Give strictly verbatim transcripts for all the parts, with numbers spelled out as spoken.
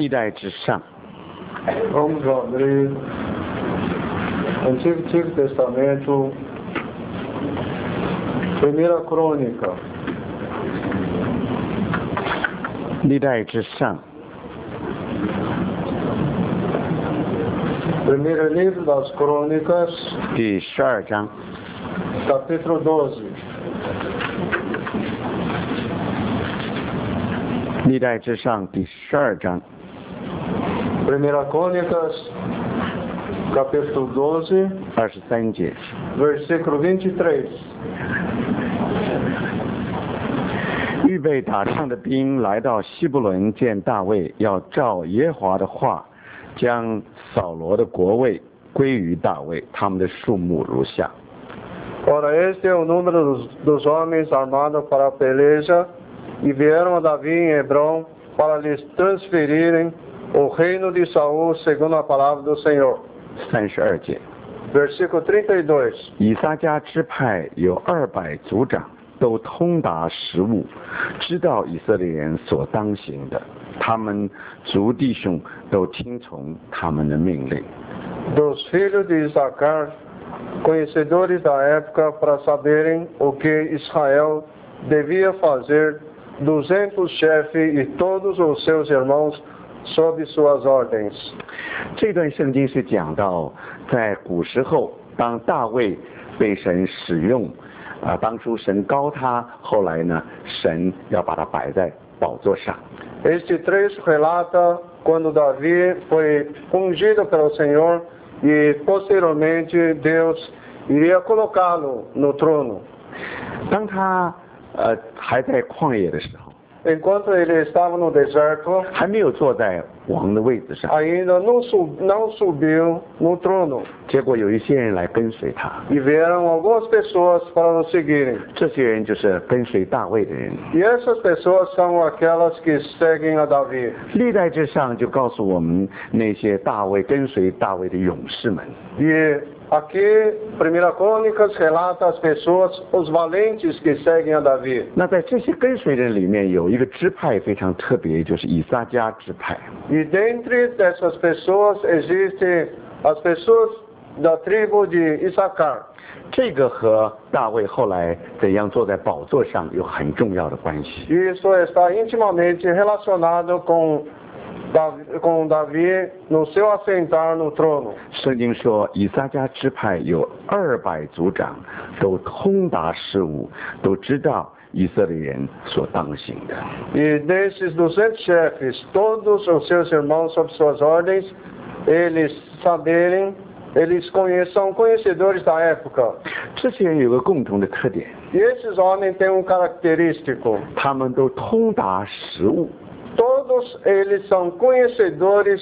历代之上。 Vamos abrir Antigo, Antigo Testamento, Primeira Crônica. 历代之上。 Primeiro livro das Crônicas, 第十二章。 capítulo doze. 历代之上第十二章。 Primeira Crônicas, capítulo doze, 二十三节。 versículo vinte e três. 预备打仗的兵来到希伯伦见大卫，要照耶和华的话，将扫罗的国位归于大卫。他们的数目如下。 Ora, este é o número dos, dos homens armados para a peleja, e vieram a Davi em Hebron para lhes transferirem o reino de Saul segundo a palavra do Senhor. 三十二节。 Versículo trinta e dois. 以撒家支派有二百族长，都通达时务，知道以色列人所当行的，他们族弟兄都听从他们的命令。 Dos filhos de Isacar, conhecedores da época para saberem o que Israel devia fazer, duzentos chefes e todos os seus irmãos sob suas ordens. 这段圣经是讲到，在古时候，当大卫被神使用，啊，当初神高他，后来呢，神要把他摆在宝座上。 Este trecho relata quando Davi foi ungido pelo Senhor e posteriormente Deus iria colocá-lo no trono. 当他呃还在旷野的时候， Enquanto ele estava no deserto, 还没有坐在王的位子上， ainda não, sub, não subiu no trono. 结果有一些人来跟随他， E vieram algumas pessoas para o seguirem. 这些人就是跟随大卫的人。 E essas pessoas são aquelas que seguem a Davi. 历代之上就告诉我们那些大卫跟随大卫的勇士们。 E aqui, Primeira Crônicas relata as pessoas, os valentes que seguem a Davi. 那在这些跟随人里面，有一个支派非常特别，就是以撒家支派。 E dentre dessas pessoas existem as pessoas da tribo de Isacar. 这个和大卫后来怎样坐在宝座上有很重要的关系。 Isso está intimamente relacionado com Davi, com Davi no seu assentar no trono. 圣经说，以撒家支派有二百族长，都通达事务，都知道以色列人所当行的。 E desses duzentos chefes, todos os seus irmãos sob suas ordens, eles saberem, eles conhecem, são conhecedores da época. 这些人有个共同的特点， E esses homens têm um característico. 他们都通达实务。 Todos eles são conhecedores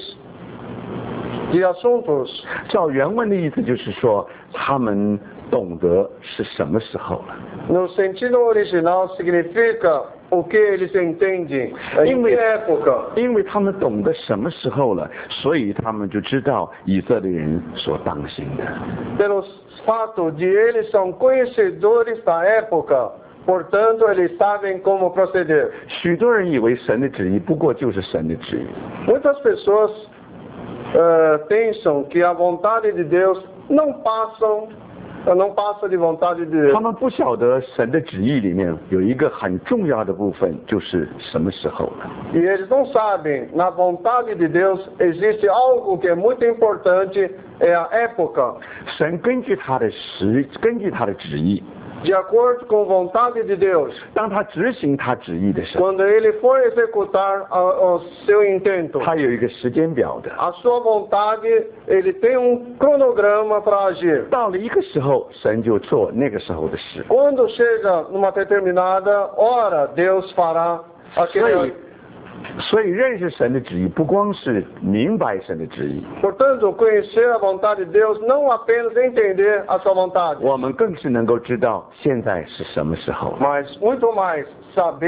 de assuntos. 照原文的意思就是说，他们懂得是什么时候了。 No sentido original significa o que eles entendem, em que época. 因为他们懂得什么时候了，所以他们就知道以色列人所当行的。 Pelo fato de eles são conhecedores da época, portanto eles sabem como proceder. 许多人以为神的旨意不过就是神的旨意。 Muitas pessoas uh, pensam que a vontade de Deus não passam, não passa de vontade de Deus. 他们不晓得神的旨意里面有一个很重要的部分，就是什么时候了。 E eles não sabem, na vontade de Deus existe algo que é muito importante, é a época. 神根据他的时，根据他的旨意， De acordo com a vontade de Deus, 当他执行他旨意的时候， quando ele for executar a, o seu intento, 他有一个时间表的。 a sua vontade, ele tem um cronograma para agir. 到了一个时候，神就做那个时候的事。 Quando chega numa determinada hora, Deus fará 所 aquele. 以，所以认识神的旨意，不光是明白神的旨意， Portanto, conhecer a vontade de Deus, não apenas entender a sua vontade, 我们更是能够知道现在是什么时候了。 mas muito mais saber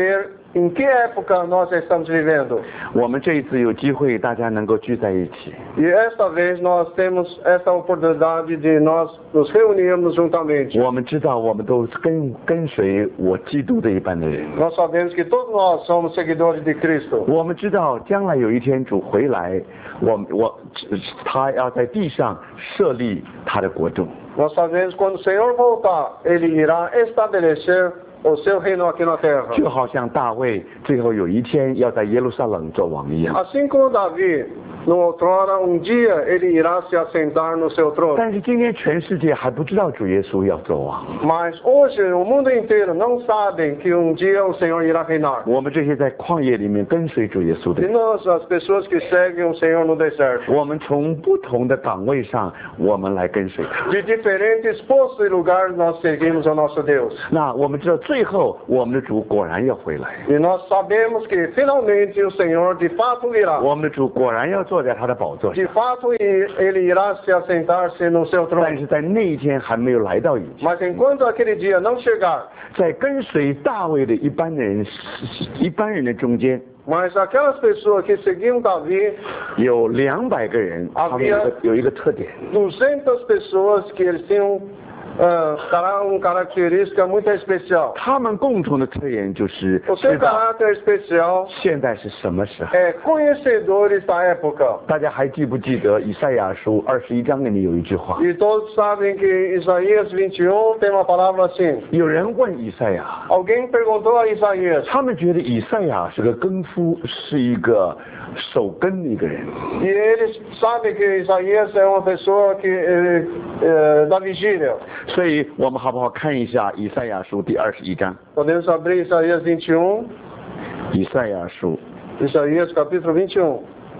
em que época nós estamos vivendo. 我们这一次有机会，大家能够聚在一起。 E esta vez nós temos esta oportunidade de nós nos reunirmos juntamente. 我们知道，我们都跟跟随我基督的一般的人。 Nós sabemos que todos nós somos seguidores de Cristo. 我们知道，将来有一天主回来，我我他要在地上设立他的国度。 Nós sabemos que quando o Senhor voltar, Ele irá estabelecer o seu reino aqui na terra. 就好像大卫最后有一天要在耶路撒冷做王一样。 Assim como Davi, no outrora, um dia ele irá se assentar no seu trono. 但是今天全世界还不知道主耶稣要做王。 Mas hoje o mundo inteiro não sabe que um dia o Senhor irá reinar. 我们这些在旷野里面跟随主耶稣的 E 人， nós, as pessoas que seguem o Senhor no deserto, 我们从不同的岗位上，我们来跟随他。 de diferentes postos e lugares nós seguimos o nosso Deus. 那我们知道，最后我们的主果然要回来， E nós sabemos que finalmente o Senhor de fato virá. 我们的主果然要坐在他的宝座上。 De fato ele irá se assentar-se no seu 但 trono. 是在那一天还没有来到以前， Mas enquanto aquele dia não chegar, 在跟随大卫的一般的人、一般人的中间， mas aquelas pessoas que seguiam Davi, 有两百个人，他们有一个有一个特点， duzentas pessoas que eles tinham uh, uma característica muito especial. 他们共同的特点就是 O seu 知道 caráter especial 现在是什么时候。 é conhecedores da época. 大家还记不记得以赛亚书二十一章里面有一句话？ E todos sabem que Isaías vinte e um tem uma palavra assim. 有人问以赛亚， Alguém perguntou a Isaías, 他们觉得以赛亚是个耕夫，是一个守耕的一个人。 e eles sabem que Isaías é uma pessoa que eh, eh, da vigília. 所以我们好不好看一下以赛亚书第二十一章？ Podemos abrir Isaías vinte e um, 以赛亚书 Isaías capítulo vinte e um.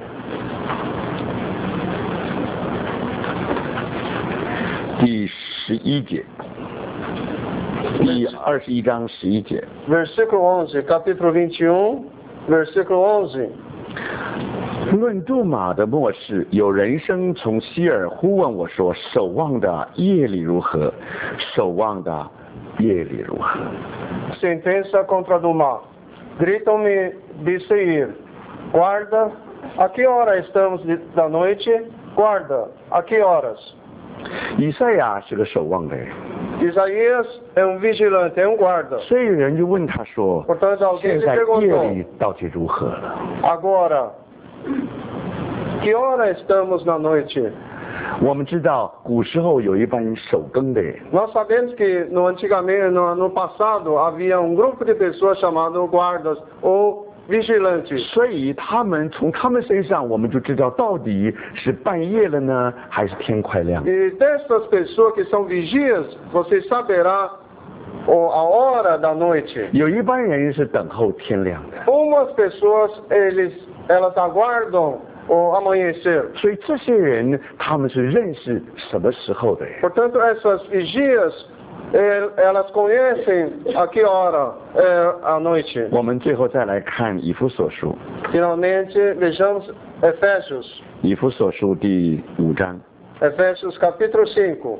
第十一节，第二十一章十一节。 Versículo onze, capítulo vinte e um, versículo onze. 论杜马的末世，有人声从希尔呼问我说：“守望的夜里如何？守望的夜里如何？” Sentença contra Dumá. Gritam-me de Seir. Guarda, a que hora estamos de, da noite? Guarda, a que horas? 以赛亚是个守望的人， Isaías é um vigilante, é um guarda. 所以有人就问他说 Portanto,：“ alguém 现 lhe 在夜 perguntou, 里到底如何了 agora, que hora estamos na noite?？” 我们知道古时候有一班守耕的人， Nós sabemos que no antigamente, no, no passado, havia um grupo de pessoas chamados guardas ou vigilantes. 所以他们从他们身上，我们就知道到底是半夜了呢，还是天快亮。 E dessas pessoas que são vigias, você saberá o, a hora da noite. 有一班人是等候天亮的， Umas pessoas, eles, elas aguardam o amanhecer. 所以这些人他们是认识什么时候的人。 Portanto, essas vigias, eh, elas conhecem a que hora é a noite. 我们最后再来看以弗所书， Finalmente, vejamos Efésios. 以弗所书第五章 Efésios capítulo cinco.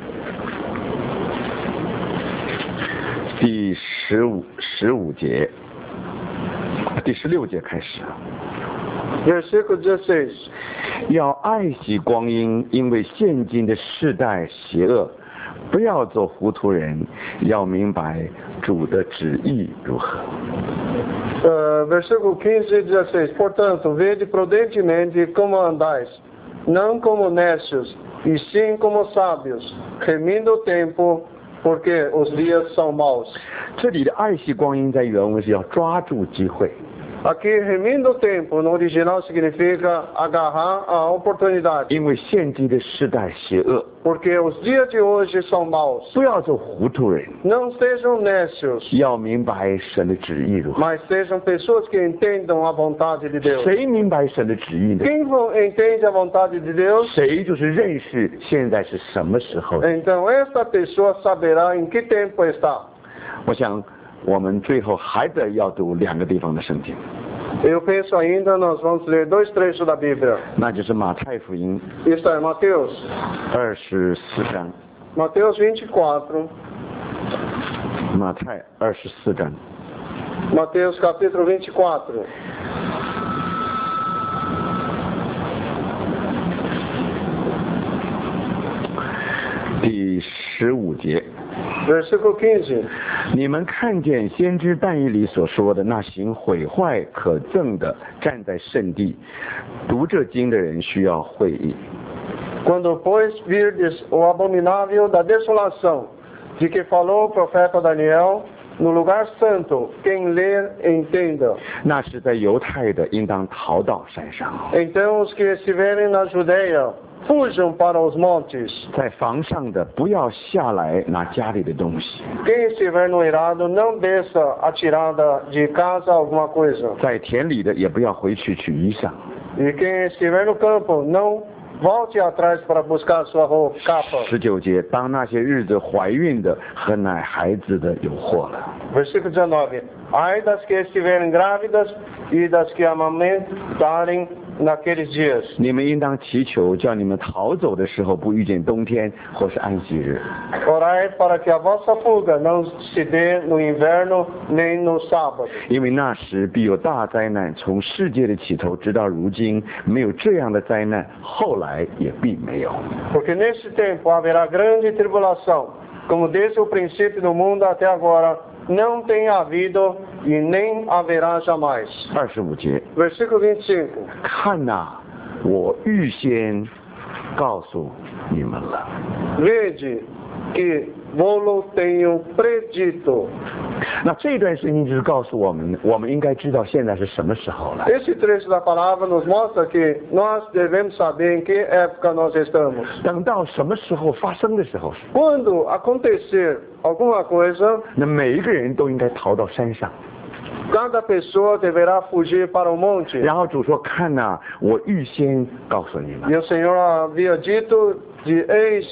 第十五十五节，第十六节开始。 Versículo dezesseis. 要爱惜光阴，因为现今的世代邪恶，不要做糊涂人，要明白主的旨意如何。 Uh, versículo quinze e dezesseis. Portanto, vede prudentemente como andais, não como necios, e sim como sábios, remindo o tempo, porque os dias são maus. 这里的爱惜光阴在原文是要抓住机会， Aqui, remindo o tempo, no original significa agarrar a oportunidade, 因为现今的世代邪恶， porque os dias de hoje são maus. 不要做糊涂人， Não sejam necios, 要明白神的旨意如何。 mas sejam pessoas que entendam a vontade de Deus. 谁明白神的旨意呢？ Quem vo- entende a vontade de Deus, 谁就是认识现在是什么时候的。 então esta pessoa saberá em que tempo está. 我想我们最后还得要读两个地方的圣经， Eu penso ainda, nós vamos ler dois trechos da Bíblia. 那就是马太福音 Isto é Mateus. 二十四章， Mateus vinte e quatro. 马太二十四章。 Mateus capítulo vinte e quatro. 第十五节， Versículo quinze. 你们看见先知但以理所说的那行毁坏可憎的站在圣地，读这经的人需要会意。 Quando, pois, virdes o abominável da desolação, de que falou o profeta Daniel, no lugar santo, quem ler, entenda. 那是在犹太的，应当逃到山上； Então os que estiverem na Judeia, fujam para os montes. 在房上的，不要下来拿家里的东西； Quem estiver no eirado, não desça atirada de casa alguma coisa. 在田里的，也不要回去取衣裳； E quem estiver no campo, não volte atrás para buscar sua roupa, capa. 十九节，当那些日子怀孕的和奶孩子的有祸了。 Versículo dezenove. Ai das que estiverem grávidas e das que amamentarem naqueles dias. 你们应当祈求，叫你们逃走的时候不遇见冬天或是安息日。 Orai para que a vossa fuga não se dê no inverno nem no sábado. 因为那时必有大灾难，从世界的起头直到如今，没有这样的灾难，后来也必没有。 Porque nesse tempo haverá grande tribulação, como desde o princípio do mundo até agora não tem havido e nem haverá jamais. 二十五节， Versículo vinte e cinco. 看哪、我预先告诉你们了。 Vede que vou-lo tenho predito. 那这段圣经就是告诉我们，我们应该知道现在是什么时候了。 Esse trecho da palavra nos mostra que nós devemos saber em que época nós estamos. 等到什么时候发生的时候， Quando acontecer alguma coisa, 那每一个人都应该逃到山上。 cada pessoa deverá fugir para o monte. 然后主说：“看呐、我预先告诉你们。 E o Senhor havia dito de eis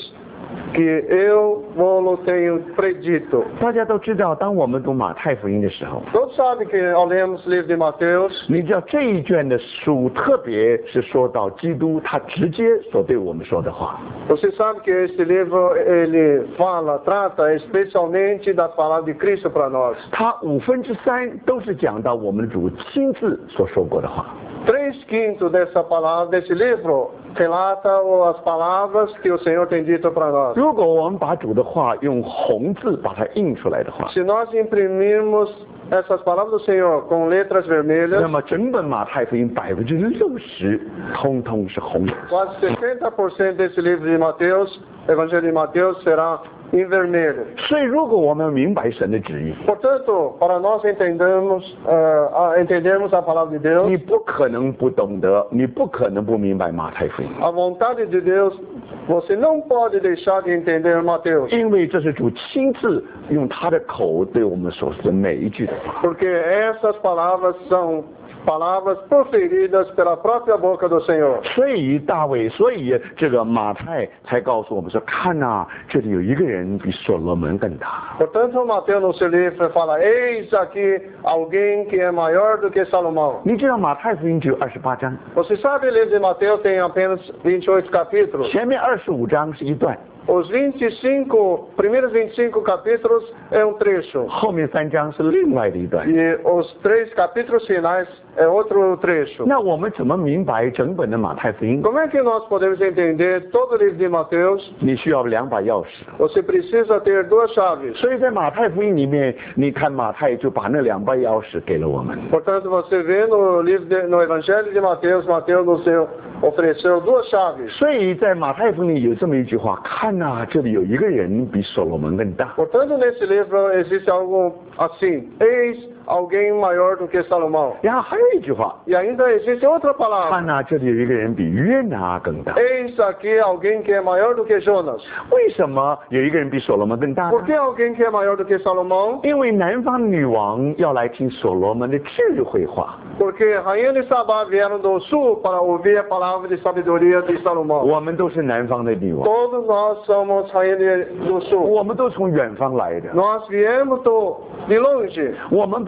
que eu vou-lo tenho predito. ” 大家都知道，当我们读马太福音的时候， Todos sabem que ao lermos o livro de Mateus, 你知道这一卷的书，特别是说到基督他直接所对我们说的话。 você sabe que este livro ele fala, trata especialmente da palavra de Cristo para nós. 他五分之三都是讲到我们的主亲自所说过的话。 Três quintos dessa palavra, desse livro, relata as palavras que o Senhor tem dito para nós. 如果我们把主的话用红字把它印出来的话， Se nós imprimirmos essas palavras do Senhor com letras 那 vermelhas, 么整本马太福音百分之六十通通是红的。 quase sessenta por cento desse livro de Mateus, Evangelho de Mateus, será em vermelho. 所以，如果我们明白神的旨意， Portanto, para nós entendermos, uh, entendermos a palavra de 你 Deus, 不可能不懂得，你不可能不明白马太福音， a vontade de Deus, você não pode deixar de entender Mateus. 因为这是主亲自用他的口对我们所说的每一句的话。 Porque essas palavras são palavras proferidas pela própria boca do Senhor. 所以大卫，所以这个马太才告诉我们说：“看呐、这里有一个人比所罗门更大。 Portanto, Mateus no seu livro fala, eis aqui alguém que é maior do que Salomão. ” 你知道马太福音只有二十八章， Você sabe, o livro de Mateus tem apenas vinte e oito capítulos. 前面二十五章是一段， Os vinte e cinco, primeiros vinte e cinco capítulos é um trecho. 后面三章是另外的一段。 E os três capítulos finais é outro trecho. 那我们怎么明白整本的马太福音？ Como é que nós podemos entender todo o livro de Mateus? 你需要两把钥匙。 Você precisa ter duas chaves. 所以在马太福音里面，你看马太就把那两把钥匙给了我们。 Portanto, você vê no livro de, no Evangelho de Mateus, Mateus no seu, ofereceu duas chaves. 所以在马太福音里有这么一句话：看呐、这里有一个人比所罗门更大。 Portanto, nesse livro existe algo assim: eis alguém maior do que Salomão. 然后还有一句话： E ainda existe outra palavra: 看呐、这里有一个人比约拿更大。 eis aqui alguém que é maior do que Jonas. 为什么有一个人比所罗门更大呢 Por que alguém que é maior do que Salomão? 因为南方女王要来听所罗门的智慧话。 Porque Rainha de Sabá vieram do sul para ouvir a palavra de sabedoria de Salomão. 我们都是南方的女王， Todos nós somos Rainha de- do sul. 我们都从远方来的。 Nós viemos do, de longe. 我们把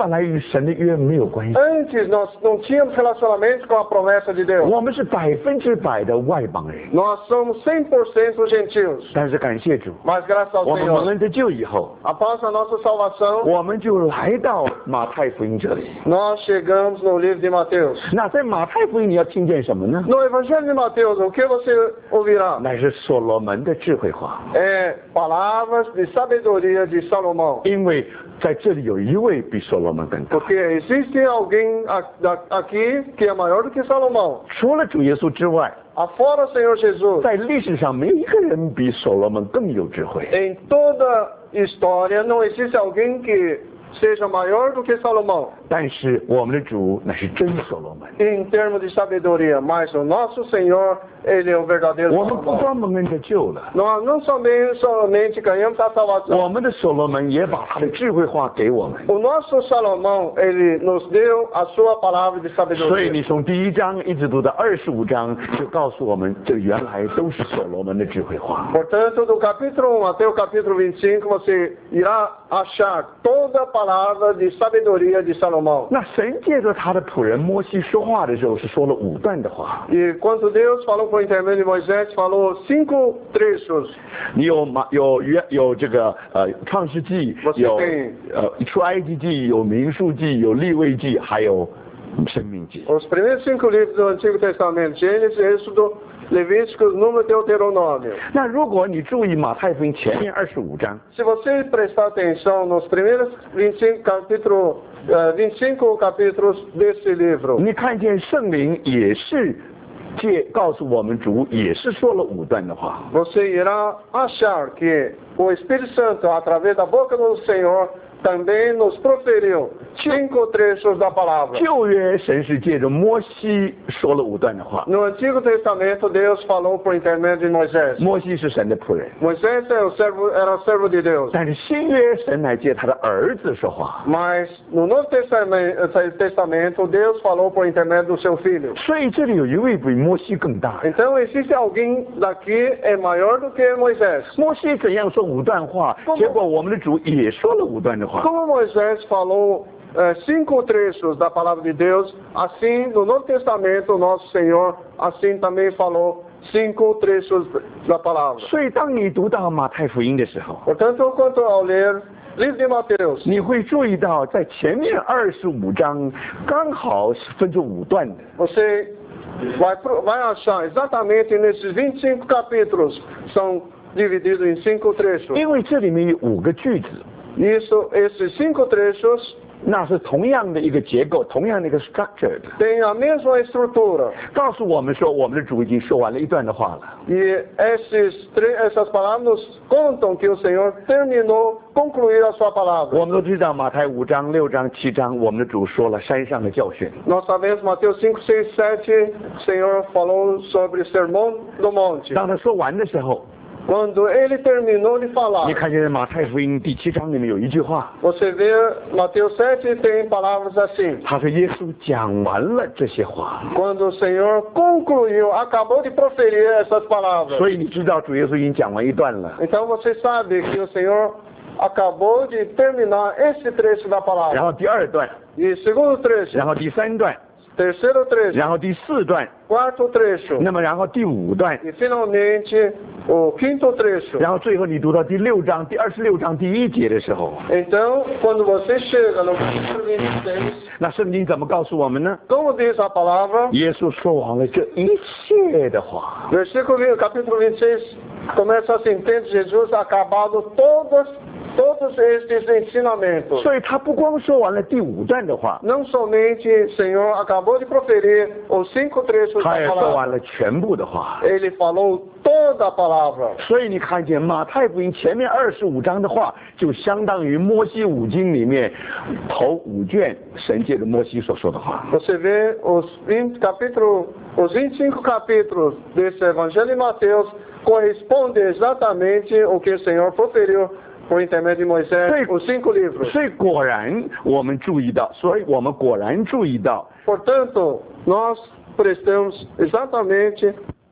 本来与神的约没有关系， Antes nós não tínhamos relacionamento com a promessa de Deus. 我们是百分之百的外邦人。 Nós somos cem por cento gentios. 但是感谢主， Mas graças ao 我们蒙 Senhor, 恩得救以后， após a nossa salvação, 我们就来到马太福音这里。 nós chegamos no livro de Mateus. 那在马太福音你要听见什么呢？ No Evangelho de Mateus, o que você ouvirá? 乃是所罗门的智慧话， É palavras de sabedoria de Salomão. 因为在这里有一位比所罗门更大。 Porque existe alguém a- da- aqui que é maior do que Salomão. 除了主耶稣之外， Afora o Senhor Jesus, 在历史上没有一个人比所罗门更有智慧。 em toda história não existe alguém que seja maior do que Salomão. 但是我们的主乃是真所罗门。 Em termos de sabedoria, mas o nosso Senhor, Ele é o verdadeiro 我们不 Salomão. 光蒙恩得救了， Nós não somente, somente ganhamos a salvação. 我们的所罗门也把他的智慧话给我们。 O nosso Salomão, ele nos deu a sua palavra de 所以 sabedoria. 你从第一章一直读到二十五章，就告诉我们，这原来都是所罗门的智慧话。 Portanto, do capítulo um até o capítulo vinte e cinco, você irá achar toda a palavra de sabedoria de Salomão. 那神借着他的仆人摩西说话的时候，是说了五段的话。 E quando Deus falou por intermédio de Moisés, falou cinco trechos. 你有马有约有这个呃创世纪， 我是有对呃出埃及记，有民数记，有利未记，还有生命记。 Os primeiros cinco livros do Antigo Testamento, Gênesis, Êxodo, Levíticos, Número e Deuteronômio. 那如果你注意马太福音前面二十五章， Se você prestar atenção nos primeiros vinte e cinco capítulos, eh, vinte e cinco capítulos desse livro, 你看见圣灵也是借告诉我们主也是说了五段的话。 você irá achar que o Espírito Santo, através da boca do Senhor, também nos proferiu cinco trechos da palavra. 旧约神是借着摩西说了五段的话， No Antigo Testamento, Deus falou por intermédio de Moisés. 摩西是神的仆人。 Moisés é o servo, era o servo de Deus. 但是新约神来借他的儿子说话， Mas no Novo Testamento, Testamento, Deus falou por intermédio do seu filho. 所以这里有一位比摩西更大。 Então existe alguém daqui é maior do que Moisés. 摩西怎样说五段话，结果我们的主也说了五段的话。 Como Moisés falou eh, cinco trechos da palavra de Deus, assim no Novo Testamento o nosso Senhor assim também falou cinco trechos da palavra. 所以当你读到马太福音的时候， Portanto, quanto ao ler livro de Mateus, 你会注意到在前面二十五章刚好是分作五段的。 você vai, pro- vai achar exatamente nesses vinte e cinco capítulos, são divididos em cinco trechos. 因为这里面有五个句子， Isso, esses cinco trechos 那是同样的一个结构，同样的一个 structure 的， têm a mesma estrutura. 告诉我们说我们的主已经说完了一段的话了。 E esses, tre- essas palavras nos contam que o Senhor terminou, concluir a sua palavra. 我们都知道马太五章、六章、七章，我们的主说了山上的教训。 Nós sabemos, Mateus cinco, seis, sete, o Senhor falou sobre o sermão do monte. 当他说完的时候， Quando ele terminou de falar, 你看见马太福音第七章里面有一句话， você vê Mateus sete tem palavras assim. 他说耶稣讲完了这些话， Quando o Senhor concluiu, acabou de proferir essas palavras. 所以你知道主耶稣已经讲完一段了。 Então você sabe que o Senhor acabou de terminar esse trecho da 然 palavra. 后第二段， E segundo trecho, 然后第三段， terceiro trecho, 然后第四段， quarto trecho. 那么然后第五段， E finalmente o quinto trecho. 然后最后你读到第六章第二十六章第一节的时候， Então, quando você chega no capítulo vinte e seis, 那圣经怎么告诉我们呢？ como diz a palavra, 耶稣说完了这一切的话， versículo vinte, capítulo vinte e seis, começa assim, tendo Jesus acabado todas, todos estes ensinamentos. 所以他不光说完了第五段的话， Não somente o Senhor acabou de proferir os cinco trechos 他 da 也说 palavra, 完了全部的话。 ele falou toda a palavra. 所以你看见马太福音前面二十五章的话，就相当于摩西五经里面头五卷神借着摩西所说的话。 Você vê os vinte capítulos, os vinte e cinco capítulos desse Evangelho de Mateus corresponde exatamente o que o Senhor proferiu por intermédio de Moisés, Sim. os cinco livros. 所以果然我们注意到，所以我们果然注意到， Portanto, nós prestamos exatamente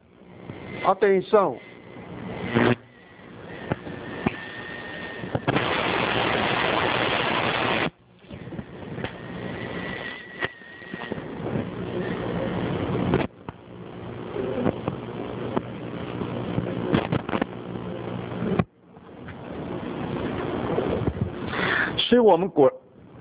atenção. 所以我们果，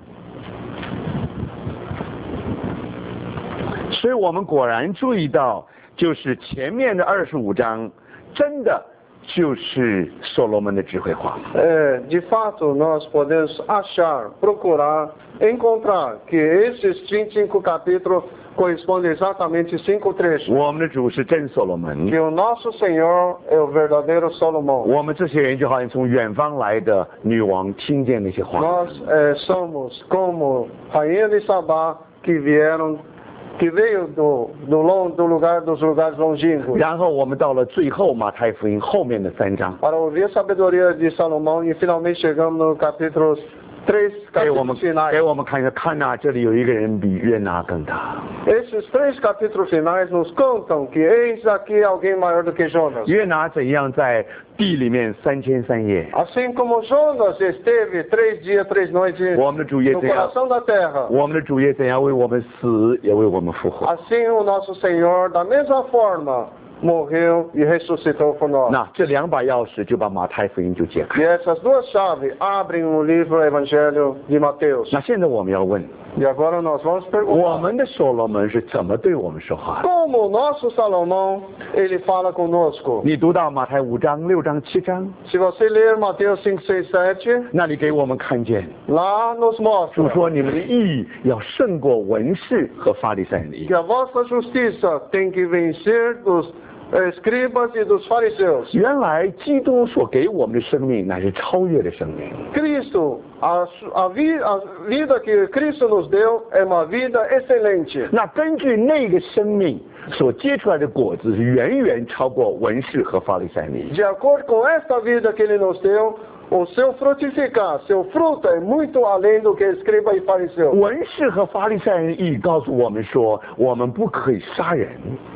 所以我们果然注意到，就是前面的二十五章，真的就是所罗门的智慧话。 É, de fato, nós podemos achar, procurar, encontrar que esses vinte e cinco capítulos correspondem exatamente cinco trechos. 我们的主是真所罗门， Que o nosso Senhor é o verdadeiro Salomão. 我们这些人就好像从远方来的女王听见那些话， Nós é, somos como rainha de Sabá que vieram, que veio do, do, long, do lugar, dos lugares longínquos. 然后我们到了最后马太福音后面的三章， Para ouvir a sabedoria de Salomão e finalmente chegamos no capítulo três 给我们 capítulos finais. 给我们看一下，看呐、这里有一个人比约拿更大。 Esses três capítulos finais nos contam que eis aqui alguém maior do que Jonas. 约拿怎样在地里面三天三夜， Assim como Jonas esteve três dias, três noites 我们的主也 no 怎样， coração da terra, 我们的主也怎样为我们死，也为我们复活。 assim o nosso Senhor, da mesma forma, morreu e ressuscitou por nós. 那这两把钥匙就把马太福音就解开。 E essas duas chaves abrem o livro Evangelho de Mateus. 那现在我们要问， E agora nós vamos 我 perguntar: 们的所罗门是怎么对我们说话的？ como o nosso Salomão, ele fala conosco? 你读到马太五章、六章、七章， Se você ler Mateus cinco, seis, sete, 那里给我们看见 lá nos 主 mostra 说你们的义要胜过文士和法利赛人的义 que。a vossa justiça tem que vencer dos escribas e dos fariseus. 原来基督所给我们的生命乃是超越的生命。 Cristo, a, a, vi, a vida que Cristo nos deu é uma vida excelente. 那根据那个生命所结出来的果子，是远远超过文士和法利赛人的义。 De acordo com esta vida que Ele nos deu, o seu frutificar, seu fruto é muito além do que escriba e fariseu. 文士和法利赛人的义告诉我们说，我们不可以杀人。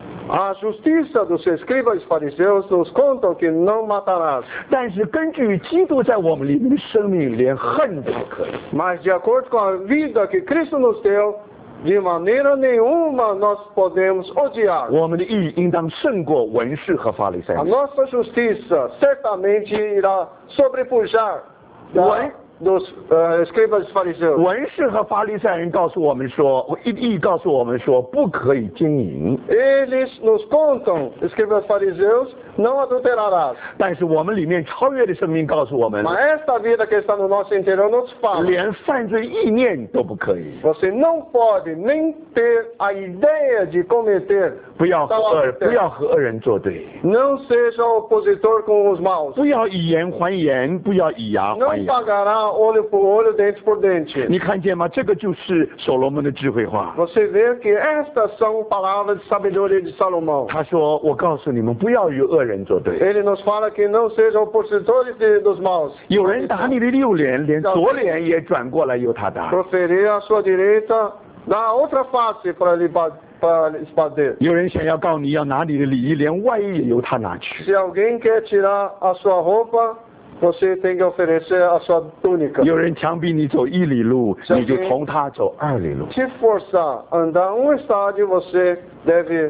A justiça dos escribas e fariseus nos contam que não matarás. 但是根据基督在我们里面的生命，连恨都不可以。 Mas de acordo com a vida que Cristo nos deu, de maneira nenhuma nós podemos odiar. 我们的义应当胜过文士和法利赛 A 人。 nossa justiça certamente irá sobrepujar da, dos uh, escribas e fariseus. 文士和法利赛人告诉我们说，义义告诉我们说，不可以经营。 Eles nos contam, escribas e fariseus, não adulterarás. 但是我们里面超越的生命告诉我们， Mas esta vida que está no nosso interior nos fala: 连犯罪意念都不可以。 você não pode nem ter a ideia de cometer. 不要和恶，不要和恶人作对， Não seja opositor com os maus. 不要以言还言，不要以牙还 Não 牙。 pagará olho por olho, dente por dente. 你看见吗？这个就是所罗门的智慧话。 Você vê que estas são palavras de sabedoria de Salomão. 他说：“我告诉你们，不要与恶人作对。 Ele nos fala que não sejam opositores de, dos maus. 有人打你的右脸，连左脸也转过来由他打； Proferir a sua direita, dá a outra face para lhe ba- para lhe esbater. 有人想要告你要拿你的礼衣，连外衣也由他拿去。 Se alguém quer tirar a sua roupa, você tem que oferecer a sua túnica. 有人强逼你走一里路，你就同他走二里路。 Se forçar a andar um estádio, você deve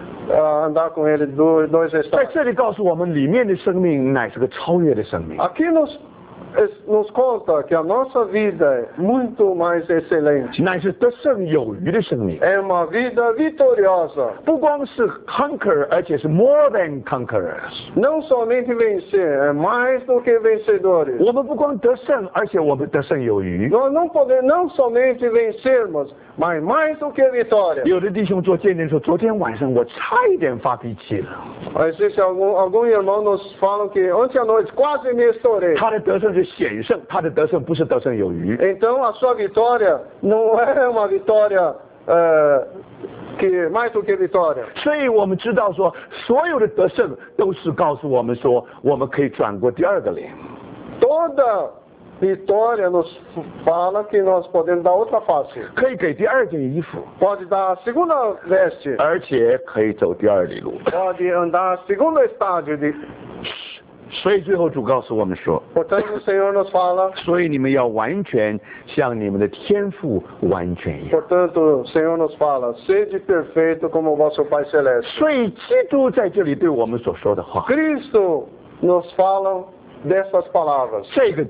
ah, andar com ele dois, dois 在 estádios. 这里告诉我们，里面的生命乃是个超越的生命。 Aqui nos, es- nos conta que a nossa vida é muito mais excelente. 乃是得胜有余的生命， É uma vida vitoriosa. 不光是 conquer， 而且是 more than conquerors。 Não somente vencer, é mais do que vencedores. 我们不光得胜，而且我们得胜有余。 Nós não podemos não somente vencermos, mas mais do que vitória. 有的弟兄做见证说，昨天晚上我差一点发脾气了。 Existe algum, algum irmão nos falam que ontem à noite quase me estourei. 他的得胜是险胜，他的得胜不是得胜有余。 Então a sua vitória não é uma vitória eh, que mais do que vitória. 所以我们知道说，所有的得胜都是告诉我们说，我们可以转过第二个脸。 Toda vitória nos fala que nós podemos dar outra face. 可以给第二件衣服， Pode dar a segunda veste. 而且可以走第二里路。 Pode andar segundo estágio. De... 所以最后主告诉我们说， Portanto, o Senhor nos fala, 所以你们要完全像你们的天父完全一样。 portanto, o Senhor nos fala, sede perfeito como o vosso Pai Celeste. 所以基督在这里对我们所说的话， Cristo nos fala dessas palavras. 这个道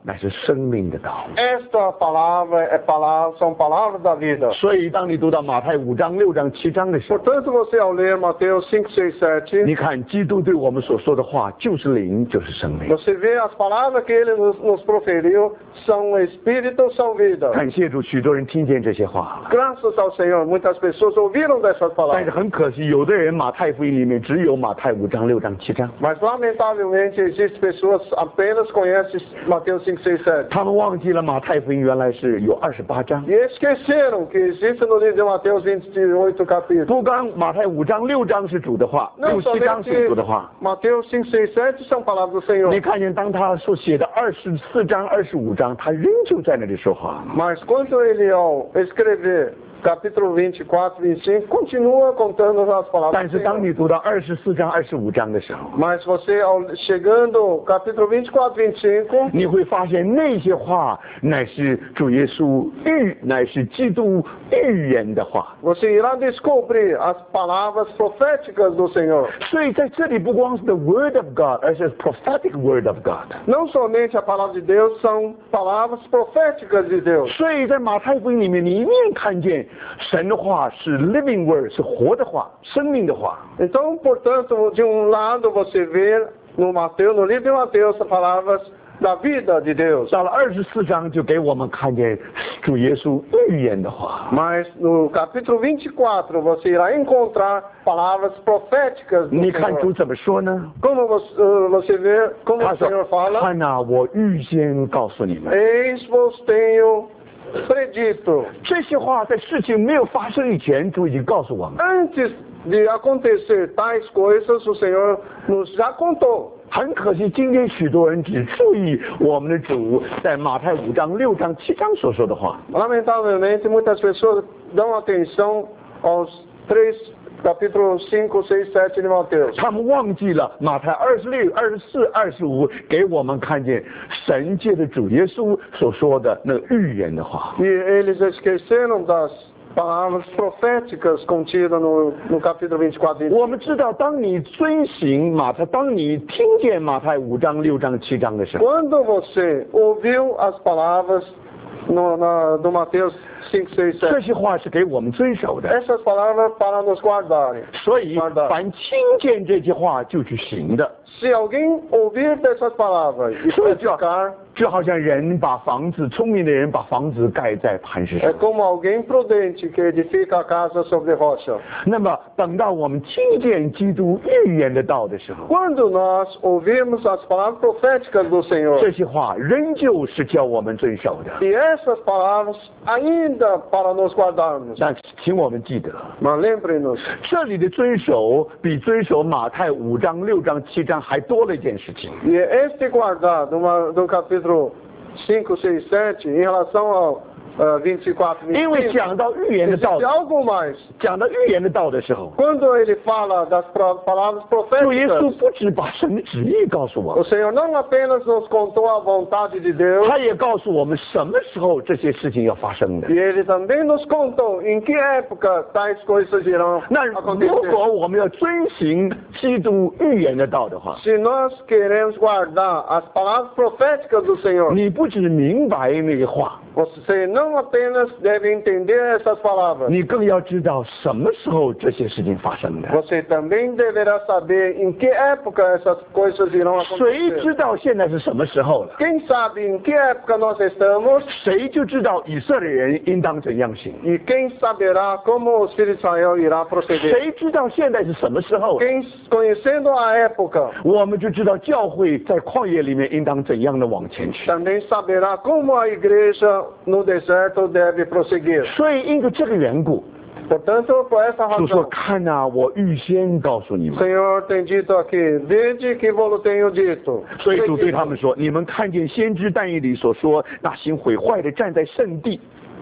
乃是生命的道。 Esta palavra é palavra, são palavras da vida. 所以当你读到马太五章、六章、七章的时候， Portanto, você ao ler Mateus cinco, seis, sete, 你看基督对我们所说的话就是灵，就是生命。 você vê as palavras que ele nos, nos proferiu são espírito, são vida. 感谢主，许多人听见这些话了。 Graças ao Senhor, muitas pessoas ouviram dessas 但是 palavras. 很可惜，有的人马太福音里面只有马太五章、六章、七章， Mas lamentavelmente existem pessoas apenas conhecem Mateus cinco, seis, sete. 他们忘记了马太福音原来是有二十八章。 E esqueceram que existe no livro de Mateus vinte e oito capítulos. 不光马太五章、六章是主的话， Não 六七章是 somente 主的话。 Mateus cinco, seis, sete são palavras do 你 Senhor. 看见当他所写的二十四章、二十五章，他仍旧在那里说话。 Mas quando ele ao escrever capítulo vinte e quatro, vinte e cinco, continua contando as 但 palavras 是 do 当 Senhor. 你读到二十四章、二十五章的时候， Mas você, ao, chegando capítulo vinte e quatro, vinte e cinco, 你会发现那些话乃是主耶稣预，乃是基督预言的话。 você irá descobrir as palavras proféticas do Senhor. 所以在这里不光是 the word of God， 而是 prophetic word of God。 Não somente a palavra de Deus, são palavras proféticas de Deus. 所以在马太福音里面，你一面看见神的话是 living word， 是活的话，生命的话。 Então, portanto, de um lado você vê no Mateus, no livro de Mateus, as palavras da vida de Deus. 到了二十四章，就给我们看见主耶稣预言的话。 Mas no capítulo vinte e quatro você irá encontrar palavras proféticas do 你看主 Senhor. 怎么说呢？ Como você, uh, você vê, como 他 o 说 Senhor：“ fala, 看哪，我预先告诉你们。” eis vos tenho predito. 这些话在事情没有发生以前，主已经告诉我们。 Antes de acontecer tais coisas, o Senhor nos já contou. 很可惜，今天许多人只注意我们的主在马太五章、六章、七章所说的话， Lamentavelmente, muitas pessoas dão atenção aos três capítulos cinco, seis, sete de Mateus. 他们忘记了马太二十六、二十四、二十五给我们看见神界的主耶稣所说的那预言的话。 E eles esqueceram das palavras proféticas contidas no, no capítulo vinte e quatro. 我们知道，当你遵行马太，当你听见马太五章、六章、七章的时候， Quando você ouviu as palavras no, na, do Mateus cinco, seis, 这 sete, 些话是给我们遵守的。 essas palavras para nos guardarem. 所以，凡听见这些话就去行的， Se alguém ouvir dessas palavras e praticar, 就好像人把房子，聪明的人把房子盖在磐石 é 上。 como alguém prudente que edifica a casa sobre rocha. 那么，等到我们听见基督预言的道的时候， Quando nós ouvirmos as palavras proféticas do 这 Senhor, 些话仍旧是叫我们遵守的。 e essas palavras ainda para nos guardarmos. 那请我们记得， Mas lembre-nos, 这里的遵守比遵守马太五章、六章、七章还多了一件事情。 e este guardar do, ma- do capítulo cinco, seis, sete, em relação ao uh, vinte e quatro, 因为 vinte e cinco, 讲到预言的道 existe，algo mais. 讲到预言的道的时候， Quando ele fala das pro- palavras 主耶稣 proféticas, 不只把神的旨意告诉我 o 们， Senhor não apenas nos contou a vontade de Deus, 他也告诉我们什么时候这些事情要发生的 e。ele também nos contou em que época tais coisas irão 那如 acontecer. 果我们要遵行基督预言的道的话， Se nós queremos guardar as palavras proféticas do Senhor, 你不只明白那个话， você não apenas deve entender essas palavras, 你更要知道什么时候这些事情发生的。 você também deverá saber em que época essas coisas irão 谁 acontecer. 知道现在是什么时候了？ Quem sabe em que época nós estamos, 谁就知道以色列人应当怎样行？ e quem saberá como os filhos de Israel irá proceder. 谁知道现在是什么时候了？ Quem, conhecendo a época, 我们就知道教会在旷野里面应当怎样的往前去。 também saberá como a igreja no deserto deve prosseguir. 所以因着这个缘故， Portanto, por essa 主说：“ razão, 看呐、我预先告诉你 o 们。 Senhor tem dito aqui, desde que vos tenho dito. ” 所以主对他们说：“你们看见先知但以理所说那行毁坏的站在圣地，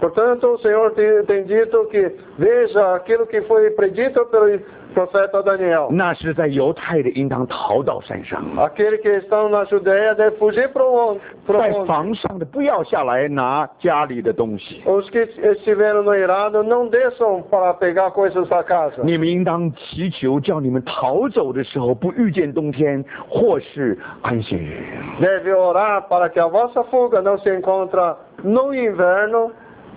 Portanto, o Senhor tem, tem dito que veja aquilo que foi predito pelo profeta Daniel. 那是在犹太的应当逃到山上， Aquele que estão na Judeia deve fugir para o 在 monte. 房上的不要下来拿家里的东西。 Os que estiveram no eirado não desçam para pegar coisas da casa. 你们应当祈求，叫你们逃走的时候不遇见冬天或是安息日。 Deve orar para que a vossa fuga não se encontre no inverno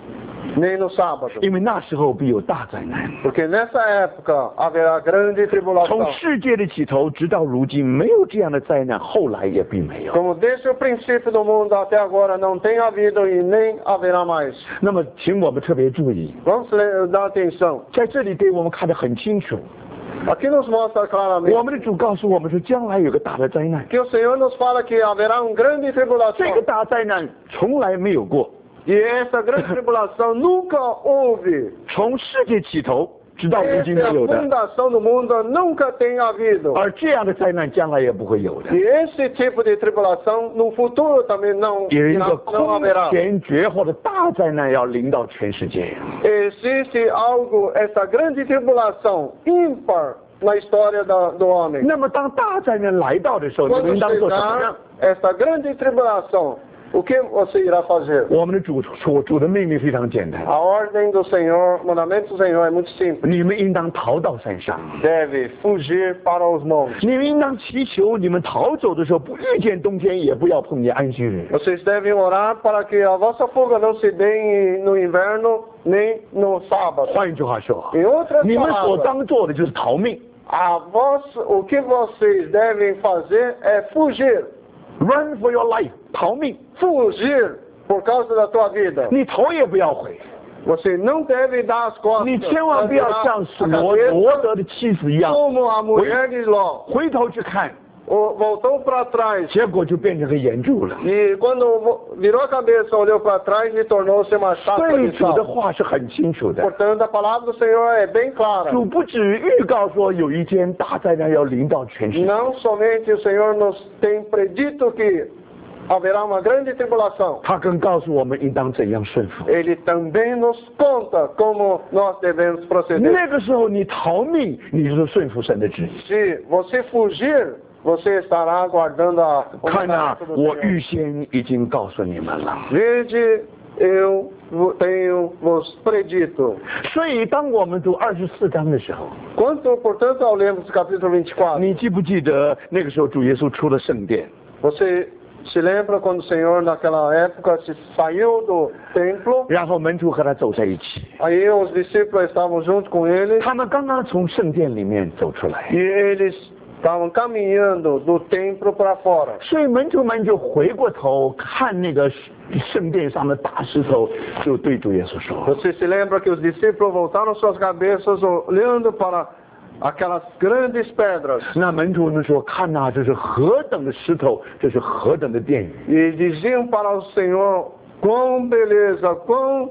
nem no sábado. 因为那时候必有大灾难。 Porque nessa época haverá grande 从 tribulação. 世界的起头直到如今，没有这样的灾难，后来也并没有。 Como desde o princípio do mundo até agora não tem havido e nem haverá mais. 那么，请我们特别注意， Vamos le- dar atenção. 在这里给我们看得很清楚。 Aqui nos mostra claramente 我们的主告诉我们说，将来有个大的灾难， que o Senhor nos fala que haverá um grande 这个 tribulação. 大灾难从来没有过， E essa grande tribulação nunca houve. 从世界起头直到如今 Desde 没 a 有的， fundação do mundo nunca tem havido. 而这样的灾难将来也不会有的。 E esse tipo de tribulação no futuro também não, 有一个 não, não 空 haverá. 前绝后的大灾难要临到全世界。 Existe algo, essa grande tribulação ímpar na história da, do homem. 那么当大灾难来到的时候，你 Quando 们应当做什么呢？ chegar essa grande tribulação, o que você irá fazer? 我们的主所主的命令非常简单， A ordem do Senhor, o mandamento do Senhor é muito simples. 你们应当逃到山上， Deve fugir para os montes. 你们应当祈求，你们逃走的时候不遇见冬天，也不要碰见安息日。 Vocês devem orar para que a vossa fuga não se dê no inverno nem no sábado. 换一句话说， Em outras 你们所 palavras, 当做的就是逃命 a vós, o que vocês devem fazer é fugir. ，run for your life，逃命， Fugir por causa da tua vida. 你头也不要回， Você não deve dar as costas. 你千万不要像 a 罗 cabeça 罗德的妻子一样， como a mulher de Ló. 回头去看， O- Voltou para trás. 结果就变成个眼柱了。 E quando vo- virou a cabeça, olhou para trás e tornou-se uma 所 estátua 以 de 主的 sal. 话是很清楚的， Portanto, a palavra do Senhor é bem clara. 主不只预告说有一天大灾难要临到全世界， Não somente o Senhor nos tem predito que haverá uma grande tribulação. 他更告诉我们应当怎样顺服。 Ele também nos conta como nós devemos proceder. 那个时候你逃命，你就是顺服神的旨意。 Se você fugir, você estará aguardando a 看呐、 vontade do 我 Senhor. 预先已经告诉你们了。 Vede, eu vo- tenho vos predito. 所以当我们读二十四章的时候， Quanto, portanto, ao lermos o capítulo vinte e quatro, 你记不记得那个时候主耶稣出了圣殿？ você se lembra quando o Senhor, naquela época, se saiu do templo, 然后门徒和他走在一起， aí os discípulos estavam junto com ele, 他们刚刚从圣殿里面走出来， e eles estavam caminhando do templo para fora. 所以门徒们就回过头看那个圣殿上的大石头，就对主耶稣说 Você se lembra que os discípulos voltaram suas cabeças olhando para aquelas grandes pedras: 那门徒们说：“看呐、这是何等的石头，这是何等的殿宇。 e diziam para o Senhor: quão beleza, quão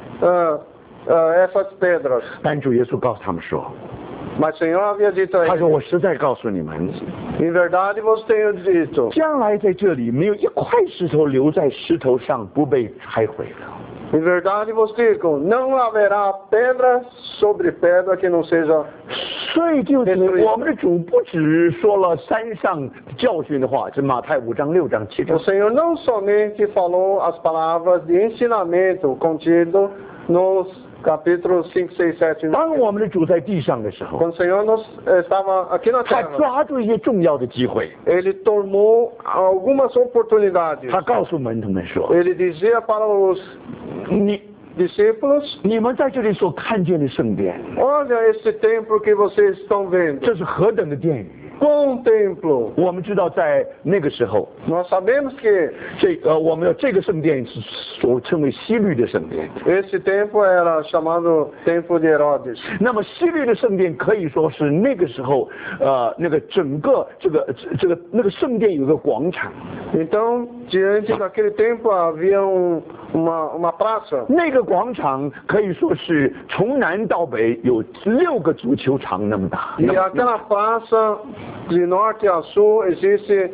ah, ah, essas pedras. ” 但主耶稣告诉他们说 Mas o Senhor havia dito a：“ 他说 eles: 我实在告诉你们， em verdade vos tenho dito, 将来在这里没有一块石头留在石头上不被拆毁的。 em verdade vos digo, não haverá pedra sobre pedra que não seja. ” 所以就是我们的主不只说了山上教训的话，是马太五章、六章、七章 O。Senhor não somente falou as palavras de ensinamento contido nos capítulos cinco, seis, sete e 当 nove. 我们的主在地上的时候， Quando o Senhor nos, estava aqui na 他 terra, 抓住一些重要的机会， Ele tomou algumas oportunidades. 他告诉门徒们说 Ele dizia para os：“ 你 discípulos, 你们在这里所看见的圣殿， olha esse templo que vocês estão vendo. 这是何等的殿宇！ Quão templo! 我们知道，在那个时候， Nós sabemos que 这呃，我们有这个圣殿是所称为西律的圣殿。 esse templo era chamado Templo de Herodes. 那么西律的圣殿可以说是那个时候，呃，那个整个这个这这个那个圣殿有个广场， Então, diante daquele templo havia um, uma, uma praça. 那个广场可以说是从南到北有六个足球场那么大。 E aquela praça, de norte a sul, existe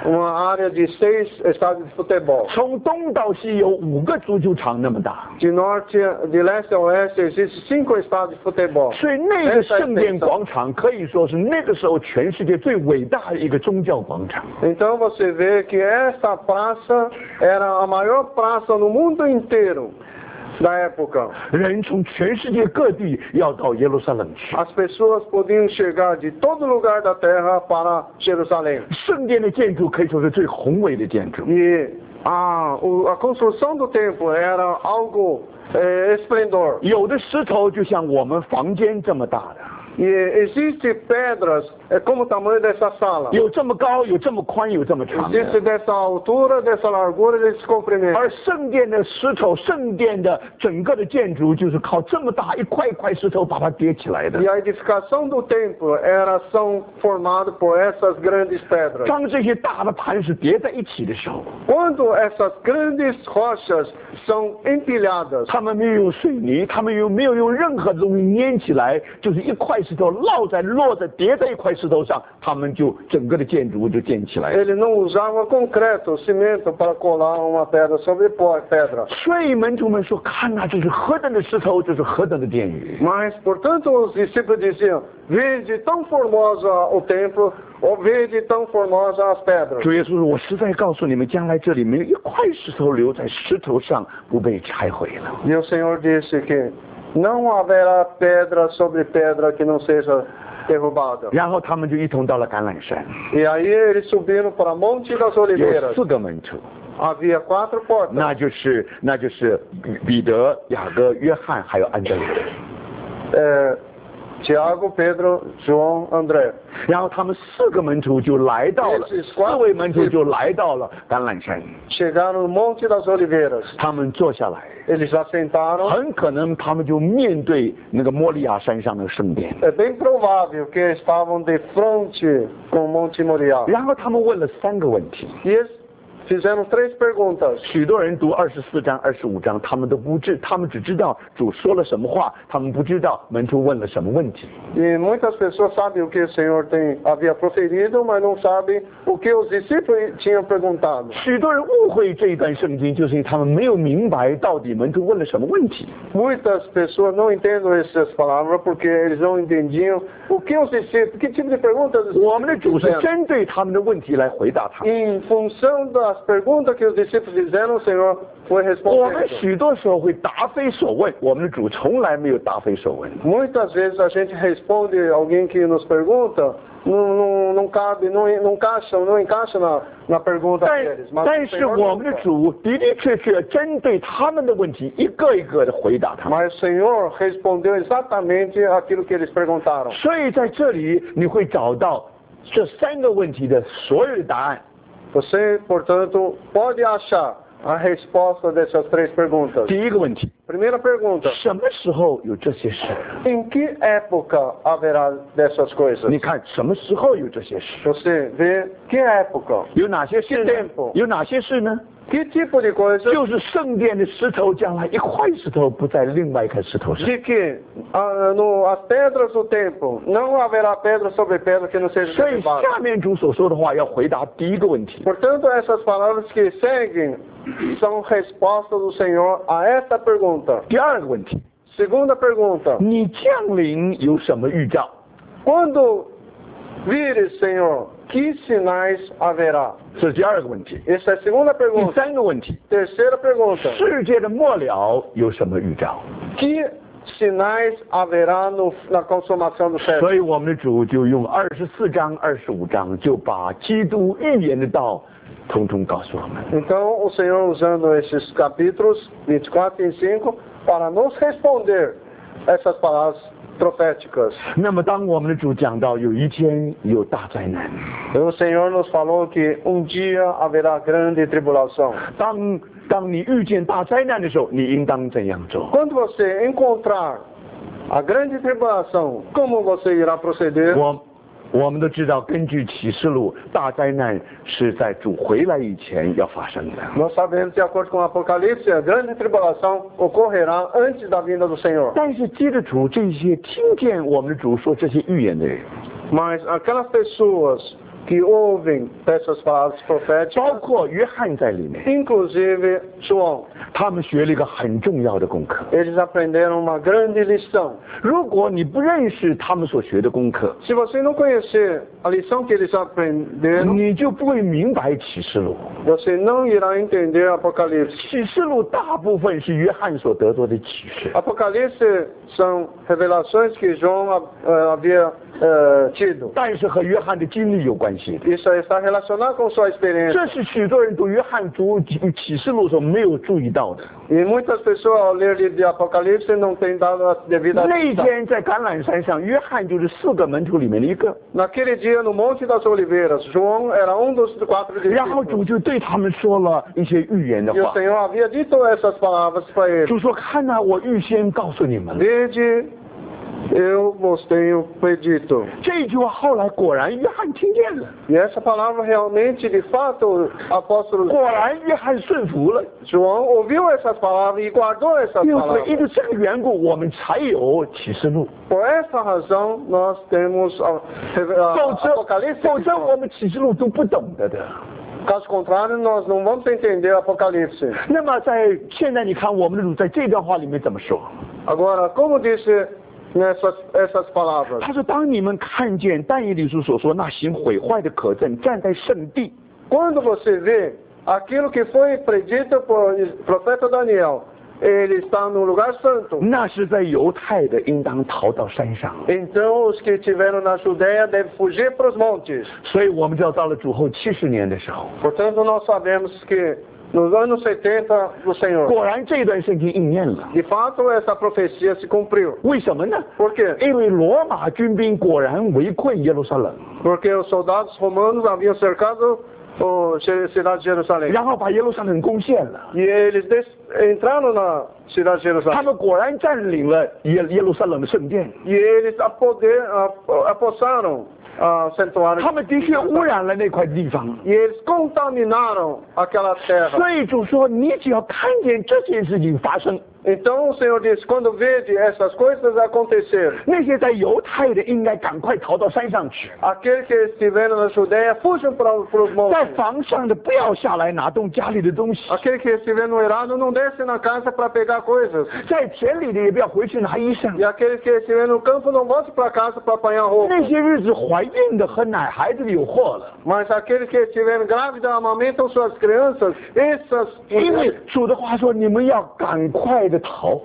uma área de seis estádios de futebol. 从东到西有五个足球场那么大， De norte, de leste a oeste, existem cinco estádios de futebol. 所以那个圣殿广场可以说是那个时候全世界最伟大的一个宗教广场。 Então você vê que essa praça era a maior praça no mundo inteiro da época. 人从全世界各地要到耶路撒冷去。 As pessoas podiam chegar de todo lugar da terra para Jerusalém. 圣殿的建筑可以说是最宏伟的建筑。 E a, o, a construção do templo era algo é, esplendor. 有的石头就像我们房间这么大的， E existem pedras é, como o tamanho dessa sala. 有这么高，有这么宽，有这么长的。 Existe dessa altura, dessa largura, desse comprimento. 而圣殿的石头，圣殿的整个的建筑就是靠这么大一块一块石头把它叠起来的。 E a edificação do templo era são formado por essas grandes pedras. 当这些大的磐石叠在一起的时候， Quando essas grandes rochas são empilhadas, 他们没有用水泥，他们又没有用任何东西粘起来，就是一块石头落在落在叠在一块石头上，他们就整个的建筑物就建起来了。 ele não usava concreto, cimento para colar uma pedra sobre pedra. 所以门徒们说：“看呐、啊，这是何等的石头，这是何等的殿宇。” Mas, portanto, os discípulos diziam: vede tão formosa o templo, ou vede tão formosa as pedras. 主耶稣说：“我实在告诉你们，将来这里没有一块石头留在石头上不被拆毁了。” E o Senhor disse que não haverá pedra sobre pedra que não seja derrubada. 然后他们就一同到了橄榄山， E aí eles subiram para Monte das 有 Oliveiras. 四个门徒， Havia quatro portas. 那就是那就是彼得、雅各、约翰还有安德烈。 É, Tiago, Pedro, João, André. 然后他们四个门徒就来到了，四位门徒就来到了橄榄山， Chegaram no Monte das Oliveiras. 他们坐下来， Eles assentaram. 很可能他们就面对那个摩利亚山上的圣殿。 É bem provável que estavam de frente com o Monte Moriá. 然后他们问了三个问题， E eles fizeram três perguntas. 许多人读二十四章、二十五章，他们都不知，他们只知道主说了什么话，他们不知道门徒问了什么问题。 E muitas pessoas sabem o que o Senhor tem, havia proferido, mas não sabem o que os discípulos tinham perguntado. 许多人误会这一段圣经，就是因为他们没有明白到底门徒问了什么问题。 Muitas pessoas não entendem essas palavras porque eles não entendiam o que os discípulos, que tipo de perguntas os 我们的主 discípulos 是 fizeram. 针对他们的问题来回答他们。 Em função das perguntas que os discípulos fizeram, o Senhor foi 我们 respondendo. 许多时候会答非所问，我们的主从来没有答非所问。 Muitas vezes a gente responde alguém que nos pergunta, não, não, não cabe, não, não encaixa, não encaixa na, na pergunta 但 deles. Mas 但 o 是 Senhor 我们的 nunca. 主的的确确针对他们的问题，一个一个的回答他们。 Mas o Senhor respondeu exatamente aquilo que eles perguntaram. 所以在这里你会找到这三个问题的所有的答案。 Você, portanto, pode achar a resposta dessas três perguntas. 第一个问题， Primeira pergunta: 什么时候有这些事？ em que época haverá dessas coisas? 你看什么时候有这些事？ Você vê que época? 有哪些事呢 tempo 有哪些事呢？ Que tipo de coisa? 就是圣殿的石头将来一块石头不在另外一块石头上。 De que ah, no, as pedras do templo não haverá pedra sobre pedra que não seja 所以 derribada. 下面主所说的话要回答第一个问题。 Portanto, essas palavras que seguem são respostas do Senhor a esta pergunta. 第二个问题， Segunda pergunta: 你降临有什么预兆？ quando vires, Senhor, que sinais haverá? 这是第二个问题。 Essa é a segunda 第 pergunta. 三个问题， Terceira pergunta: 世界的末了有什么预兆？ que sinais haverá no, na consumação do século? 所以我们的主就用二十四章、二十五章，就把基督预言的道统统告诉我们。 Então, o Senhor usando esses capítulos vinte e quatro e vinte e cinco para nos responder essas palavras proféticas. 那么，当我们的主讲到有一天有大灾难， O Senhor nos falou que um dia haverá grande tribulação. 当当你遇见大灾难的时候，你应当怎样做？ Quando você encontrar a grande tribulação, como você irá proceder? 我我们都知道，根据启示录，大灾难是在主回来以前要发生的。 Nós sabemos, de acordo com o Apocalipse, a grande tribulação ocorrerá antes da vinda do Senhor. 但是基督徒这些听见我们的主说这些预言的人， Mas aquelas pessoas que ouvem essas palavras 包 proféticas, 括约翰在里面， inclusive João. 他们学了一个很重要的功课。 Eles aprenderam uma grande lição. 如果你不认识他们所学的功课， Se você não conhecer a lição que eles aprenderam, 你就不会明白启示录。 você não irá entender Apocalipse. 启示录大部分是约翰所得到的启示， Apocalipse são revelações que João eh, havia eh, tido. 但是和约翰的经历有关系的。 Isso está relacionado com sua experiência. 这是许多人读约翰读启示录时候没有注意到的。 E muitas pessoas, ao ler de, de Apocalipse, não têm dado a devida 那一 atenção. 天在橄榄山上，约翰就是四个门徒里面的一个， Naquele dia, no Monte das Oliveiras, João era um dos quatro 然后 discípulos. 主就对他们说了一些预言的 E o 话。 Senhor havia dito essas palavras para eles. 主说：“看呐、我预先告诉你们了。 Vede, eu vos tenho predito. ” 这句话后来果然约翰听见了， E essa palavra realmente, de fato, o apóstolo 果然约翰顺服了。 João ouviu essas palavras e guardou essas 因为 palavras. 因为这个缘故，我们才有启示录。 Por essa razão, nós temos a, 否 a, 则， Apocalipse. 否则我们启示录都不懂的的。 Caso contrário, nós não vamos entender Apocalipse. 那么在现在你看，我们的主在这段话里面怎么说？ Agora, como disse nessas essas palavras? 他说：“当你们看见但以理书所说那行毁坏的可憎站在圣地， Quando você vê aquilo que foi predito por profeta Daniel, ele está no lugar santo. 那是在犹太的，应当逃到山上。 Então os que estiveram na Judeia devem fugir para os montes. 所以我们知道，到了主后七十年的时候， Portanto, nós sabemos que nos anos setenta do Senhor, 果然这段圣经应验了。 de fato, essa profecia se cumpriu. 为什么呢？ Por quê? 因为罗马军兵果然围困耶路撒冷， Porque os soldados romanos haviam cercado a cidade de Jerusalém. 然后把耶路撒冷攻陷了。 E eles des- entraram na cidade de 他 Jerusalém. 们果然占领了耶耶路撒冷的圣殿， E eles apoder, ap- apossaram a santuário. 他们的确污染了那块地方。 E eles contaminaram aquela terra. 所以主说，你只要看见这件事情发生， Então o Senhor diz, quando vede essas coisas acontecerem, 那些在犹太的应该赶快逃到山上去， aqueles que estiveram na Judeia fujam para, para os 在 montes. 房上的不要下来拿动家里的东西， Aquele que estiver no eirado não desce na casa para pegar coisas. 在田里的也不要回去拿衣裳 E。aquele que estiver no campo não volte para casa para apanhar roupa. 那些日子怀孕的和奶孩子的有祸了， Mas aqueles que estiverem grávidos amamentam suas crianças, essas 因为主的话说，你们要赶快的逃。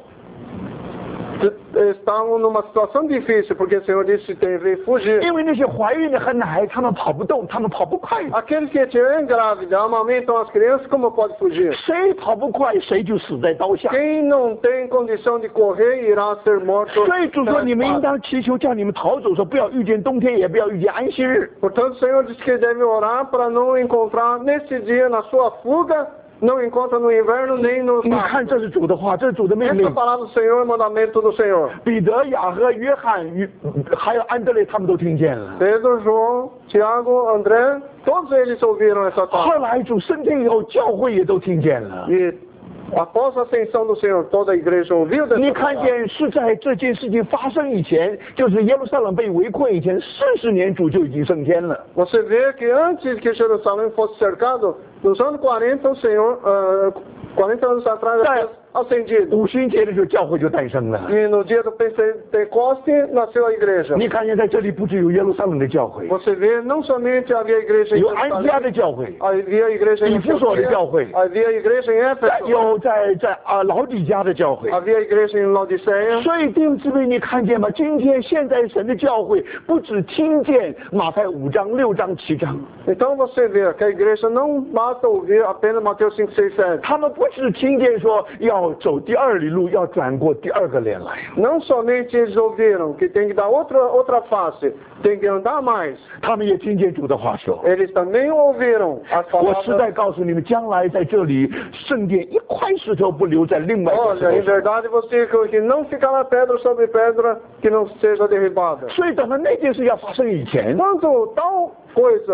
estavam numa situação difícil, porque o Senhor disse que devem fugir. 因为那些怀孕的和奶孩，他们跑不动，他们跑不快。 Aqueles que estiverem grávidos amamentam as crianças, como pode fugir? 谁跑不快，谁就死在刀下。 Quem não tem condição de correr irá ser morto. 所以主说， pela 你们应 espada. 当祈求，叫你们逃走，说不要遇见冬天，也不要遇见安息日。 Portanto, o Senhor disse que deve orar para não encontrar nesse dia, na sua fuga, não encontra no inverno nem no 你看，这是主的话，这是主的命 Essa 令。 palavra do Senhor é mandamento do Senhor. 彼得、雅各、约翰与还有安德烈，他们都听见了。 Pedro, João, Tiago, André, todos eles ouviram essa 后 palavra. 来主升天以后，教会也都听见了。 E após a ascensão do Senhor, toda a igreja ouviu 你 dessa 看 palavra. 见是在这件事情发生以前，就是耶路撒冷被围困以前，四十年主就已经升天了。 Você vê que antes que Jerusalém fosse cercado, nos anos quarenta, o Senhor, ah, quarenta anos atrás, Tá. ele tinha ascendido. 五旬节的时候，教会就诞生了。 E no dia do Pentecoste, nasceu a igreja. 你看见在这里不只有耶路撒冷的教会， Você vê, não somente havia igreja em 有安提阿 Jerusalém, 的教会， havia igreja em 以弗所的教会， havia igreja em 在 Éfeso, 有在在啊老底家的教会。 havia igreja em Laodiceia. 所以弟兄姊妹，你看见吗？今天现在神的教会不只听见马太五章、六章、七章， Então você vê que a igreja não basta ouvir apenas Mateus cinco, seis, sete. 他们不只听见说要走第二里路，要转过第二个脸来。 Não somente eles ouviram que tem que dar outra, outra face, tem que andar mais. 他们也听见主的话说。 Eles também ouviram as 我实 palavras. 在告诉你们，将来在这里圣殿一块石头不留在另外一个石 Olha, em 头上。 verdade você que não ficará pedra sobre pedra que não seja derribada. 所以等到那件事要发生以前， Quando tal coisa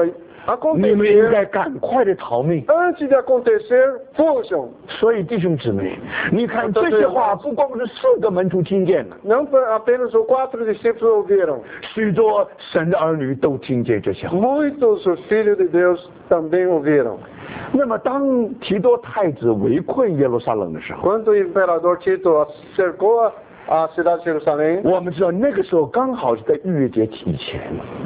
你们应 acontecer, 该赶快的逃命。 antes de acontecer, fujam. 所以弟兄姊妹，你看这些话不光是四个门徒听见了， Não apenas os quatro discípulos ouviram, 许多神的儿女都听见这些话。 muitos filhos de Deus também ouviram. 那么当提多太子围困耶路撒冷的时候， Quando o imperador Tito cercou a, a cidade de Jerusalém, 我们知道那个时候刚好是在逾越节以前。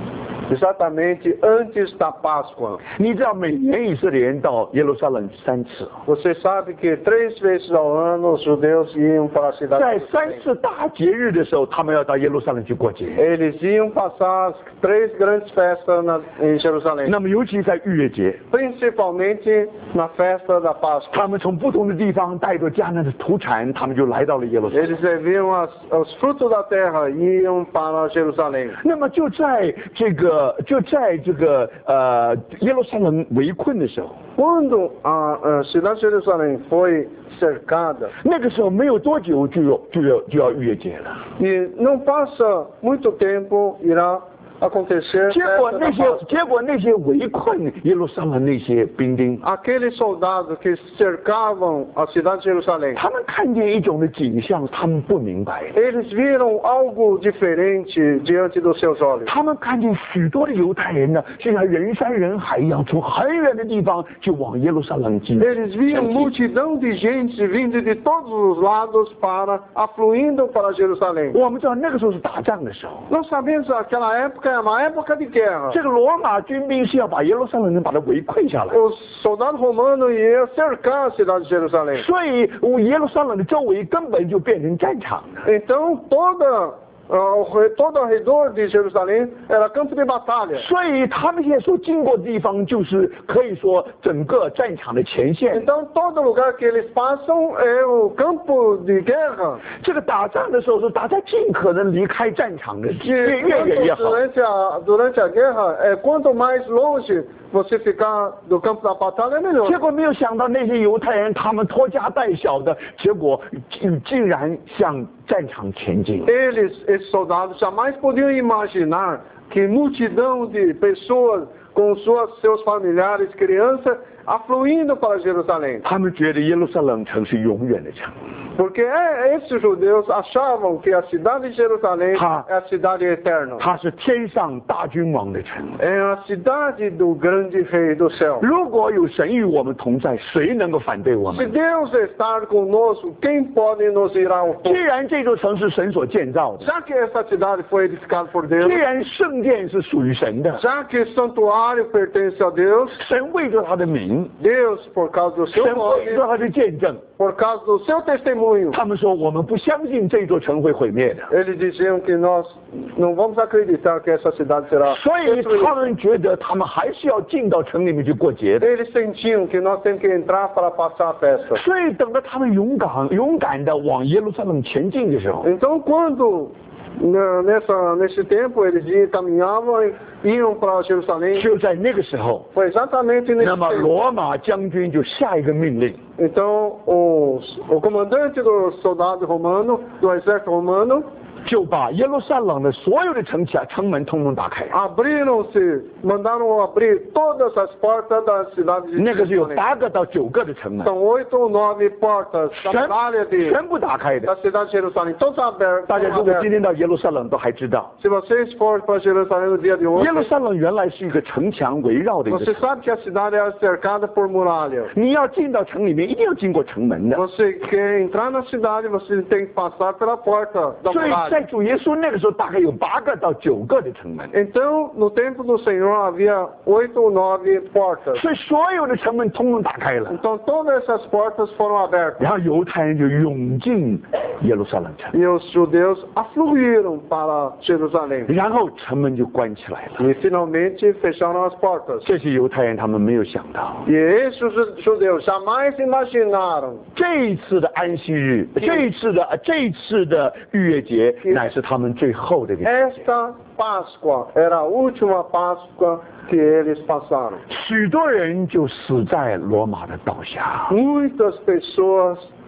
exatamente antes da Páscoa. 你知道每年以色列人到耶路撒冷三次， Você sabe que três vezes ao ano os judeus iam para a cidade 在 de 三 Jerusalém. 次大节日的时候，他们要到耶路撒冷去过节。 Eles iam passar as três grandes festas na, em Jerusalém, 那么尤其在逾越节， principalmente na festa da Páscoa. 他们从不同的地方带着迦南的土产，他们就来到了耶路撒冷。 Eles leviam as, os frutos da terra e iam para Jerusalém. 那么就在这个就在这个呃耶路撒冷围困的时候， Quando a, a cidade de Jerusalém foi cercada, 那个时候没有多久就有就要就要逾越节了。 e não passa muito tempo, irá acontecer 结 a 果 festa 那 da 些 Páscoa. 结果那些围困耶路撒冷那些兵丁， Aqueles soldados que cercavam a cidade de Jerusalém, 他们看见一种的景象，他们不明白。 eles viram algo diferente diante dos seus olhos. 他们看见许多的犹太人呢，就像人山人海一样，从很远的地方就往耶路撒冷进。 Eles viam multidão de gente vindo de todos os lados para, afluindo para Jerusalém. 我们知道那个时候是打仗的时候， Nós sabemos que aquela época é uma época de guerra. 这个罗马军兵是要把耶路撒冷人把它围困下来， Os soldados romanos iam cercar a cidade de Jerusalém. 所以耶路撒冷的周围根本就变成战场了。 Então, toda, uh, ao re- todo ao redor de Jerusalém era campo de batalha. 所以他们现在所经过的地方，就是可以说整个战场的前线。 Então, todo lugar que eles passam é o campo de guerra. 这个打仗的时候是大家尽可能离开战场的，越越远越 Quanto 好。 durante, a, durante a guerra, é, quanto mais longe você ficar do campo da batalha, é melhor. 结果没有想到那些犹太人，他们拖家带小的，结果竟竟然向战场前进。 Eles, esses soldados, jamais podiam imaginar que multidão de pessoas com suas, seus familiares, crianças, afluindo para Jerusalém. 他们觉得耶路撒冷城是永远的城， Porque é, esses judeus achavam que a cidade de Jerusalém Ah. é a cidade eterna. 它是天上大君王的城。 É a cidade do grande rei do céu. 如果有神与我们同在，谁能够反对我 Se 们？ Deus estar conosco, quem pode nos ir ao 既 fogo? 然这座城是神所建造的， Já que essa cidade foi edificada por Deus, 既然圣殿是属于神的， já que o santuário pertence a Deus, 神为着他的名， Deus, por causa do seu 神为着 nome, 他的见证， por causa do seu testemunho, 他们说我们不相信这座城会毁灭的， eles diziam que nós não vamos acreditar que essa cidade será 所以 destruída. 他们觉得他们还是要进到城里面去过节的。 Eles sentiam que nós temos que entrar para passar a festa. 所以等到他们勇敢勇敢的往耶路撒冷前进的时候， Então, quando na- nessa, nesse tempo eles iam, caminhavam e iam para Jerusalém, 就在那个时候， foi exatamente 那 nesse 么 tempo. 罗马将军就下一个命令， Então, os, o comandante do soldado romano, do exército romano, 就把耶路撒冷的所有的城墙城门通通打开。 abriram-se, mandaram abrir todas as portas da cidade de 那个是有 Jerusalém. 八个到九个的城门， São oito ou nove portas 全 da área de, 全部打开 da 的。 cidade de Jerusalém, todas abertas. 大家 todas 如果今 abertas. 天到耶路撒冷都还知道， Se vocês forem para Jerusalém no dia de 耶路 hoje, 撒冷原来是一个城墙围绕的一个 você 城。 sabe que a cidade é cercada por muralha. 你要进到城里面，一定要经过城门的。 Você quer entrar na cidade, você tem que passar pela porta da 所以在 muralha. 主耶稣那个时候，大概有八个到九个的城门。 Então, no tempo do Senhor havia oito ou nove portas. 所以所有的城门通通打开了， Então, todas essas portas foram abertas. 然后犹太人就涌进耶路撒冷城， E os judeus afluíram para Jerusalém. 然后城门就关起来了。 E finalmente fecharam as portas. 这些犹太人他们没有想到， E esses judeus jamais imaginaram 这一次的安息日，这一次的呃这一次的逾越节，乃是他们最后的一个节。 esta Páscoa era a última Páscoa que eles passaram. 许多人就死在罗马的刀下， Muitas pessoas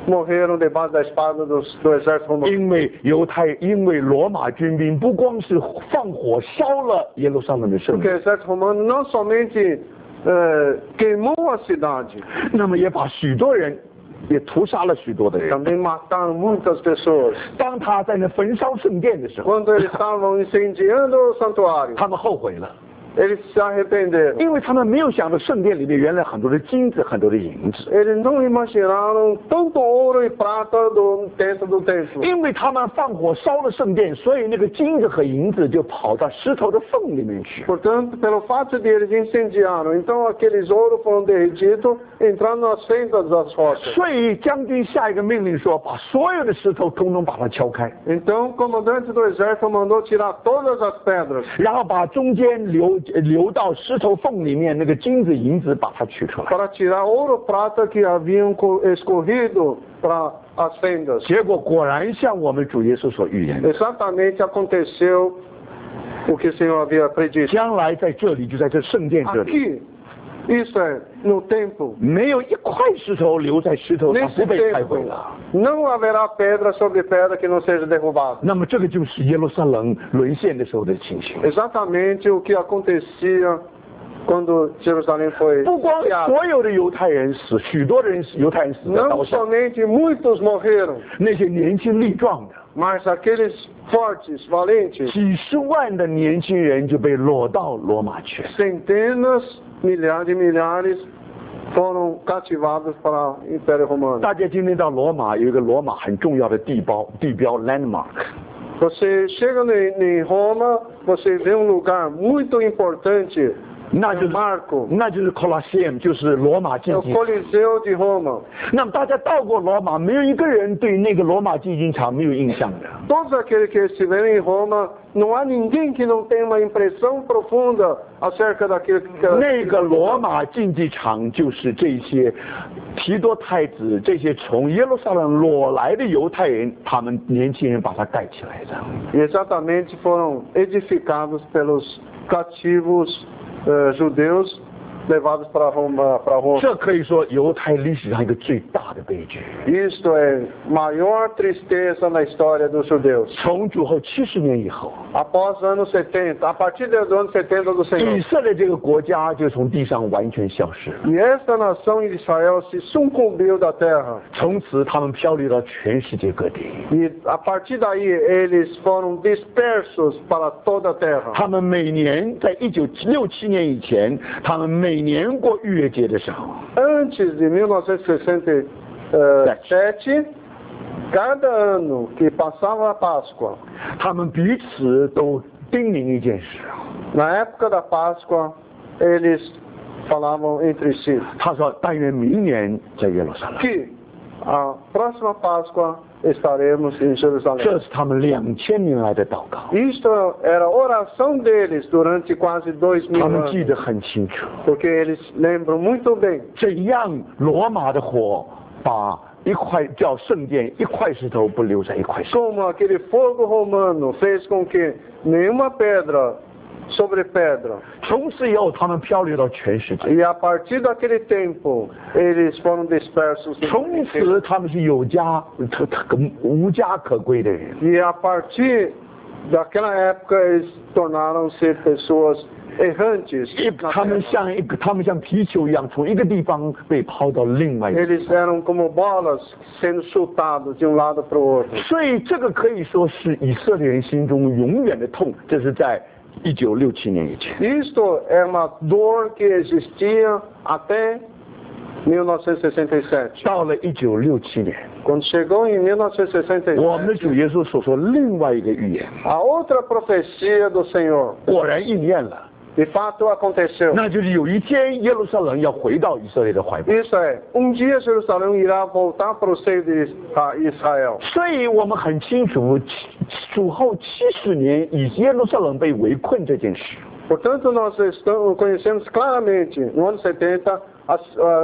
morreram debaixo da espada do, do exército romano. 因为犹太，因为罗马军兵不光是放火烧了耶路撒冷的圣 Porque o 殿， exército romano não somente eh, queimou a cidade, 那么也把许多人也屠杀了许多的人。 também mataram muitas pessoas. 当他在那焚烧圣殿的时候， Quando eles estavam incendiando o santuário, 他们后悔了， eles se arrependeram. 因为他们没有想到圣殿里面原来很多的金子，很多的银子， Eles não imaginaram tanto ouro e prata do, dentro do templo. 因为他们放火烧了圣殿，所以那个金子和银子就跑到石头的缝里面去。 Portanto, pelo fato de eles incendiaram, então aqueles ouros foram derretidos, entrando nas fendas das rochas. 所以将军下一个命令说，把所有的石头通通把它敲开， Então o comandante do exército mandou tirar todas as pedras, 然后把中间流流到石头缝里面那个金子银子把它取出来。 para tirar ouro e prata que haviam co- escorrido para as fendas. 结果果然像我们主耶稣所预言的， Exatamente aconteceu o que o Senhor havia predito. 将来在这里，就在这圣殿这里， Aqui, isso é, no templo, 没有一块石头留在石头上 nesse 不被拆毁 templo, 了。 não haverá pedra sobre pedra que não seja derrubada. 那么这个就是耶路撒冷沦陷的时候的情形。 Exatamente o que acontecia quando Jerusalém foi 不光 sitiada. 所有的犹太人死，许多的人死，犹太人死在刀 Não 上， somente muitos morreram, 那些年轻力壮的， mas aqueles fortes, valentes, 几十万的年轻人就被掳到罗马去。 centenas, milhares de milhares foram cativados para o Império Romano. 大家今天到罗马有一个罗马很重要的地标地标 landmark， Você chega em, em Roma, você vê um lugar muito importante, 那就 um 是 marco, 那就是 Colosseum， 就是罗马 é 竞 o 技。 Coliseu de Roma. 那么大家到过罗马，没有一个人对那个罗马竞技场没有印象的。 Todos aqueles que estiveram em Roma, não há ninguém que não tenha uma impressão profunda acerca daquele que 那个罗马竞技场就是这些提多太子，这些从耶路撒冷掳来的犹太人，他们年轻人把它盖起来的。 E exatamente foram edificados pelos cativos eh, judeus levados para Roma, para Roma. 这可以说犹太历史上一个最大的悲剧。 Isto é maior tristeza na história dos judeus. 从主后七十年以后， Após anos setenta, a partir do ano setenta do 以 Senhor. 色列这个国家就从地上完全消失了。 E esta nação de Israel se sucumbiu da terra. 从此他们漂流到全世界各地。 E a partir daí eles foram dispersos para toda a terra. 他们每年在一九六七年以前，他们每年过逾越节的时候， Antes de mil novecentos e sessenta e sete, cada ano que passava a Páscoa, 他们彼此都叮咛一件事。 na época da Páscoa, eles falavam entre si 他说：“但愿明年在耶路撒冷。” que a próxima Páscoa estaremos em Jerusalém. 这是他们两千年来的祷告， Isto era a oração deles durante quase dois mil 他们记 anos, 得很清楚。 porque eles lembram muito bem 怎样罗马的火把一块叫圣殿一块石头不留在一块石头， como aquele fogo romano fez com que nenhuma pedra sobre pedra. 从此以后他们漂流到全世界， E a partir daquele tempo, eles foram dispersos. 从此他们是有家可可无家可归的人。 E a partir daquela época, eles tornaram-se pessoas errantes. 一他们像一个，他们像皮球一样，从一个地方被抛到另外一个地 Eles 方。 eram como bolas sendo chutados de um lado para o outro. 所以这个可以说是以色列人心中永远的痛。这是在一九六七年以前。 Isto é uma dor que existia até mil novecentos e sessenta e sete. 到了一九六七年， Quando chegou em mil novecentos e sessenta e 我们的 sete, 主耶稣所说另外一个预言 a outra profecia do Senhor, 果然应验了， de fato aconteceu. 那就是有一天耶路撒冷要回到以色列的怀抱。 Isso é, um dia Jerusalém irá voltar para o seio de Israel. 所以我们很清楚，主后七十年以耶路撒冷被围困这件事。 Portanto, nós estamos, conhecemos claramente, no ano setenta, as,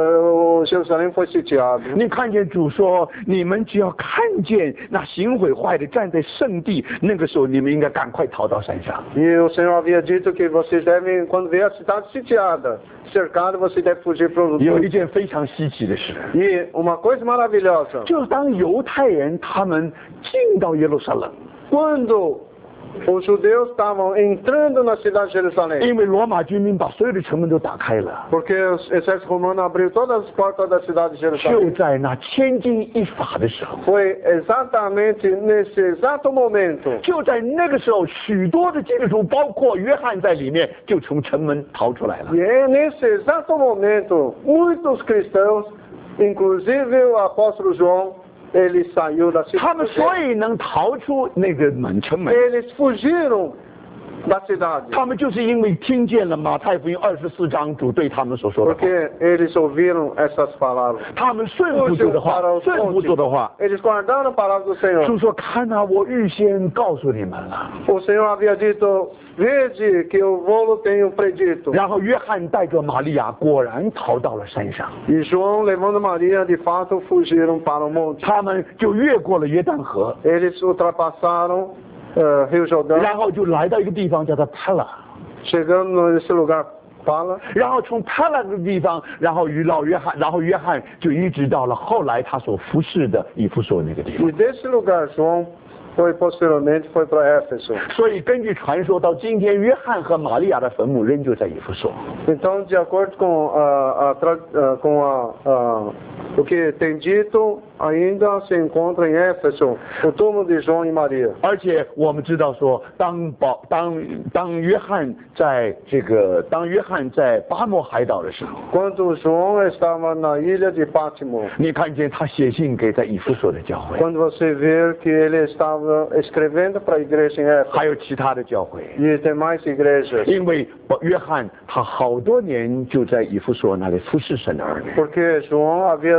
uh, Jerusalém foi sitiado. 你看见主说，你们只要看见那行毁坏的站在圣地，那个时候你们应该赶快逃到山上。 E o Senhor havia dito que vocês devem, quando ver a cidade sitiada, cercada, você deve fugir para o 有一件非常稀奇的事， E uma coisa maravilhosa, 就是当犹太人他们进到耶路撒冷， quando os judeus estavam entrando na cidade de Jerusalém, 因为罗马军兵把所有的城门都打开了， porque o exército romano abriu todas as portas da cidade de 就 Jerusalém. 在那千钧一发的时候， Foi exatamente nesse exato momento 就在那个时候，许多的基督徒，包括约翰在里面，就从城门逃出来了。 E é nesse exato momento, muitos cristãos, inclusive o apóstolo João, ele saiu da 他们 cidade. 所以能逃出那个门城门， Eles fugiram da cidade, 他们就是因为听见了马太福音二十四章主对他们所说的话， porque eles ouviram essas palavras. 他们顺服主的话，顺服主的话。 Eles guardaram a palavra do Senhor. 主说：“看啊，我预先告诉你们了。 O Senhor havia dito, vede que eu vou tenho predito. ” 然后约翰带着玛利亚果然逃到了山上， E João, levando Maria, de fato fugiram para o monte. 他们就越过了约旦河， Eles ultrapassaram uh, Rio Jordão, 然后就来到一个地方叫做帕拉， chegando nesse lugar, Pala. 然后从帕拉的地方，然后与老约翰，然后约翰就一直到了后来他所服侍的以弗所那个地方。 E desse lugar, João foi posteriormente foi para Éfeso. 所以根据传说，到今天约翰和玛利亚的坟墓仍旧在以弗所。 Então, de acordo com, a, a, tra- ah, com a, a, o que tem dito, ainda se encontra em Éfeso o túmulo de João e Maria. 而且我们知道说，当保当当约翰在这个当约翰在巴莫海岛的时候， Quando João estava na ilha de Pátimo, 你看见他写信给在以弗所的教会， quando você vê que ele estava escrevendo para a igreja em Éfeso 还有其他的教会， e demais igrejas, 因为约翰他好多年就在以弗所那里服侍神的儿女。 porque João havia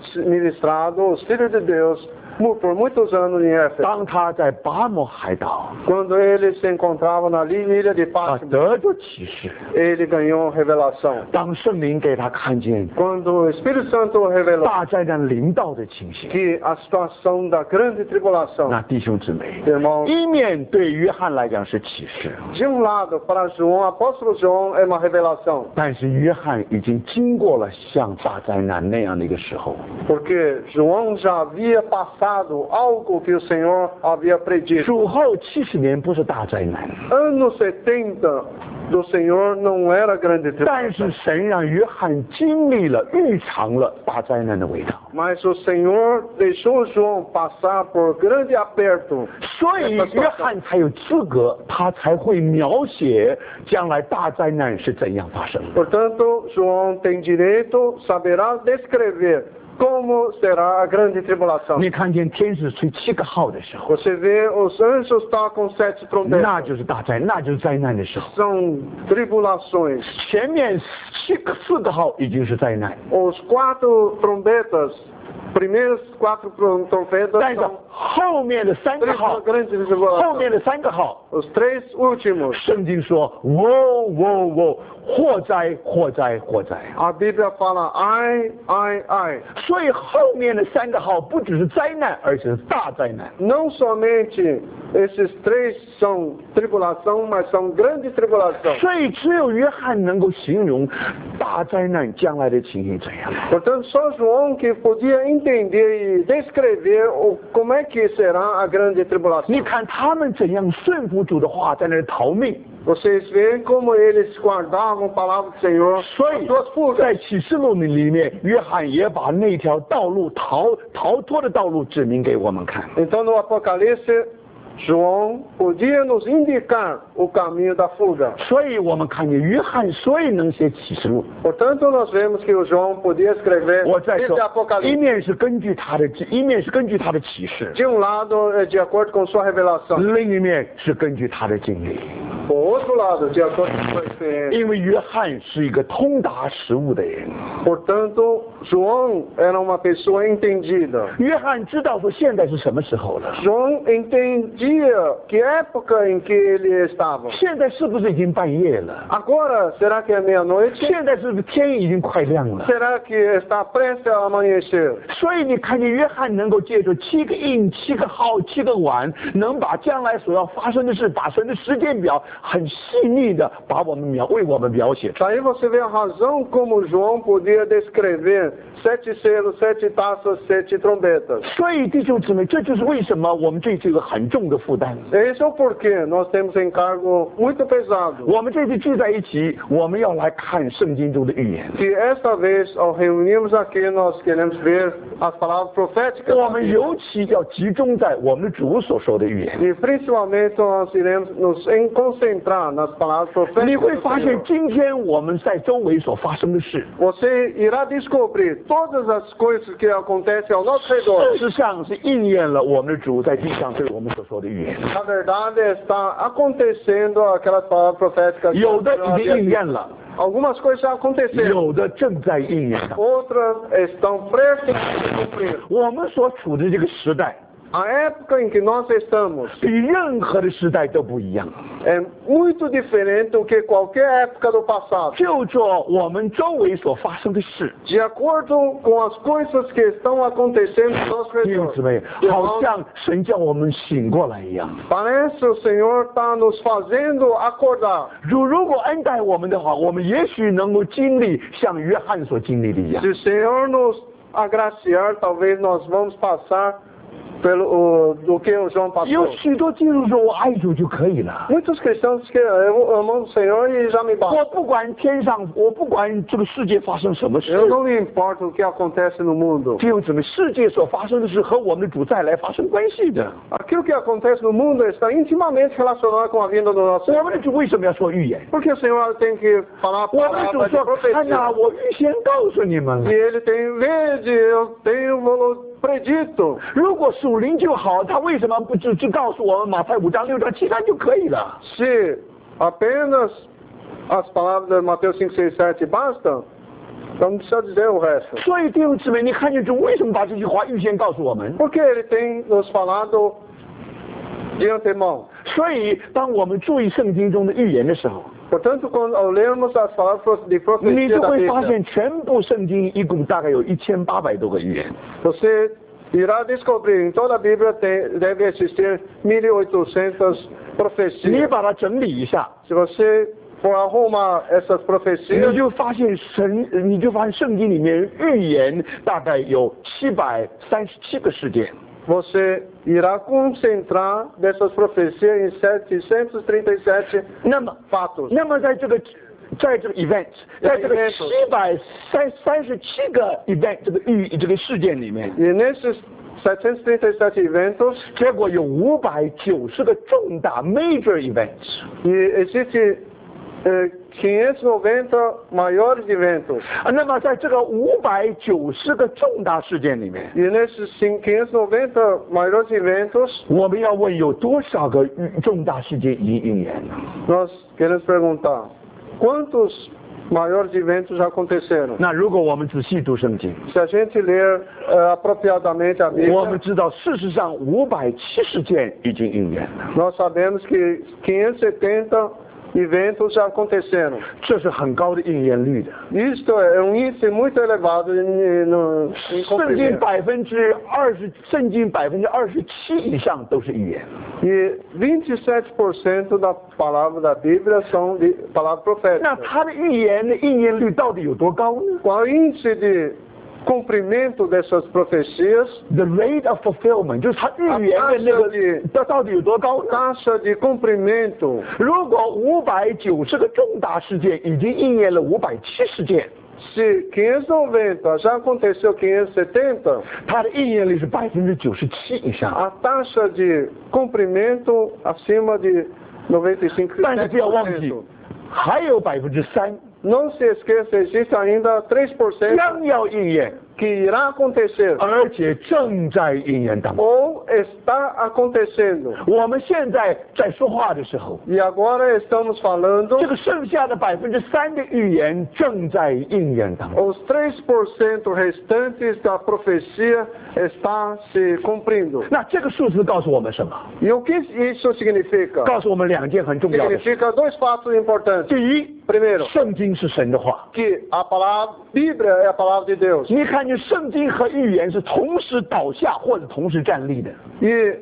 ministrado os filhos de Deus mu- por muitos anos em Éfeso. 当他在巴莫海岛， Quando ele se encontrava na ilha de 他 Pátimo, 得着启示。 ele ganhou revelação. 当圣灵给他看见 Quando o Espírito Santo revelou 大灾难临到的情形， que a situação da grande tribulação, 那弟兄姊妹， irmão, 一面对约翰来讲是启示， de um lado, para João, apóstolo João é uma revelação, 但是约翰已经经过了像大灾难那样的一个时候。 porque João já havia passado algo que o Senhor havia predito. 主后七十年不是大灾难， Anos setenta do Senhor não era grande 但 tribulação, 是神让约翰经历了、预尝了大灾难的味道， mas o Senhor deixou João passar por grande aperto. 所以约翰才有资格，他才会描写将来大灾难是怎样发生的。 Portanto, João tem direito, saberá descrever como será a grande tribulação. 你看见天使吹七个号的时候， Você vê os anjos tocam sete 那 trombetas. 就是大灾，那就是灾难的时候。 São tribulações. 前面七个四个号已经是灾难， Os quatro trombetas, primeiros quatro trom- trombetas 但是 são 后面的三个 três 号， grandes 后 tribulações. 面的三个号， Os três últimos. 圣经说：“喔喔喔，祸灾祸灾祸灾。 A Bíblia fala ai, ai, ai. ” 所以后面的三个号不只是灾难，而且是大灾难。 Não somente esses três são tribulação, mas são grande tribulação. 所以只有约翰能够形容大灾难将来的情形怎样。 Portanto, só João que podia entender e descrever o, como é que será a grande tribulação. 你看他们怎样顺服主的话，在那儿逃命。 Vocês veem como eles guardavam a palavra do Senhor, 所以 suas fugas. 在启示录里面，约翰也把那条道路逃逃脱的道路指明给我们看。 Então, no Apocalipse, João podia nos indicar o caminho da fuga. 所以我们看见约翰，所以能写启示录。 Portanto, nós vemos que o João podia escrever 我再 esse 说，一 Apocalipse. 面是根据他的，一面是根据他的启示， De um lado, é de acordo com sua revelação. 另一面是根据他的经历。 Por outro lado, de acordo com a experiência. 因为约翰是一个通达食物的人， Portanto, João era uma pessoa entendida. 约翰知道说现在是什么时候了， João entendia que época em que ele estava. 现在是不是已经半夜了？ Agora, será que é meia-noite? 现在是不是天已经快亮了？ Será que está prestes a amanhecer? 所以你看见约翰能够借助七个印、七个号、七个碗，能把将来所要发生的事，把神的时间表很细腻的把我们描为我们描写出来。 Daí você vê a razão como João podia descrever sete selos, sete taças, sete trombetas. 所以弟兄姊妹，这就是为什么我们这次有个很重的负担。 Esse é o porquê nós temos encargo muito pesado. 我们这次聚在一起，我们要来看圣经中的预言。 Que esta vez, ao reunirmos aqui, nós queremos ver as palavras proféticas. 我们尤其要集中在我们的主所说的预言。 E principalmente nós iremos nos em concentrar nas palavras 你 proféticas. 会 do 发现 Senhor. 今天我们在周围所发生的事， Você irá descobrir todas as coisas que acontecem ao nosso redor. 事实上是应验了我们的主在地上对我们所说的预言。 Na verdade, está acontecendo aquelas palavras proféticas. que 有的 o Senhor 已经 havia 应 dito. 验了， Algumas coisas já aconteceram. 有的正在应验上。 Outras estão prestes a se cumprir. 我们所处的这个时代， A época em que nós estamos 比任何的时代都不一样。 é muito diferente do que qualquer época do passado. 就做我们周围所发生的事， De acordo com as coisas que estão acontecendo ao nosso 弟兄 redor. 姊妹，好像神叫我们醒过来一样。 Parece o Senhor está nos fazendo acordar. 如如果恩待我们的话，我们也许能够经历像约翰所经历的一样 Se。o Senhor nos agraciar, talvez nós vamos passar pelo o, do que o João 有 passou. 许多基督徒说我爱主就可以了。 Muitos cristãos que eu amo o Senhor e já me 我 basta. 不管天上，我不管这个世界发生什么事， Eu não me importo o que acontece no mundo. 弟兄姊妹，世界所发生的事和我们的主再来发生关系的。 Aquilo que acontece no mundo está intimamente relacionado com a vinda do nosso 我 Senhor. 们的主为什么要说预言？ Porque o Senhor tem que falar a 我们的主 palavra de 说：“看呐， profecia. 我预先告诉你们 E 了。 ele tem, vede, eu tenho vos predito. 如果属灵就好，他为什么不只只告诉我们马太五章、六章、七章就可以了？ Se apenas as palavras de Mateus cinco, seis, sete bastam, então não precisa dizer o resto. 所以弟兄姊妹，你看见主为什么把这句话预先告诉我们？ Porque ele tem nos falado de antemão. 所以当我们注意圣经中的预言的时候， Portanto, quando ao lermos as palavras de 你 profecia 就 da 会发 Bíblia, 现全部圣经一共大概有一千八百多个预言。 você irá descobrir em toda a Bíblia tem, deve existir mil e oitocentas 你 profecias. 把它整理一下， Se você for arrumar essas 你 profecias, 就发现神，你就发现圣经里面预言大概有七百三十七个事件。 você irá concentrar dessas profecias em setecentos e trinta e sete 那么， fatos. 那么在这个，在这个 event， 在这个七百三三十七个 event 这个预这个事件里面， E nesses setecentos e trinta e sete eventos, 结果有五百九十个重大 major events。 e existe eh, quinhentos e noventa maiores eventos. 啊，那么在这个五百九十个重大事件里面， E nesses cin- quinhentos e noventa maiores eventos, 我们要问有多少个重大事件已经应验了？ nós queremos perguntar, quantos maiores eventos já aconteceram? 那如果我们仔细读圣经， Se a gente ler eh, apropriadamente a 我们 Bíblia, 知道事实上五百七十件已经应验了， nós sabemos que quinhentos e setenta eventos já aconteceram. 这是很高的应验率的。 Isto é um índice muito elevado em, no, em 圣经 cumprimento. 百分之二十，圣经百分之二十七以上都是预言。 E vinte e sete por cento da palavra da Bíblia são de palavras 那 proféticas. 它的预言的应验率到底有多高呢 Qual é o índice de cumprimento dessas profecias? ？The rate of fulfillment 就是它预言的那个，它到底有多高呢？ Taxa de cumprimento. 如果五百九十个重大事件已经应验了五百七十件， Se quinhentos e noventa já aconteceu quinhentos e setenta, 它的应验率是百分之九十七以上。 a taxa de cumprimento acima de noventa e cinco por 但是不要忘记 cento.， 还有百分之三 Não se esqueça, existe ainda três por cento 将要应验， que irá acontecer 而且正在应验当中。 ou está acontecendo. 我们现在在说话的时候， E agora estamos falando, 这个剩下的百分之三的预言正在应验当中。 os três por cento restantes da profecia está se cumprindo. 那这个数字告诉我们什么？ E o que isso significa? 告诉我们两件很重要的事。 Significa dois fatos importantes. 第一， Primeiro, 圣经是神的话。 que a palavra Bíblia é a palavra de Deus. 你看见圣经和预言是同时倒下或者同时站立的。 E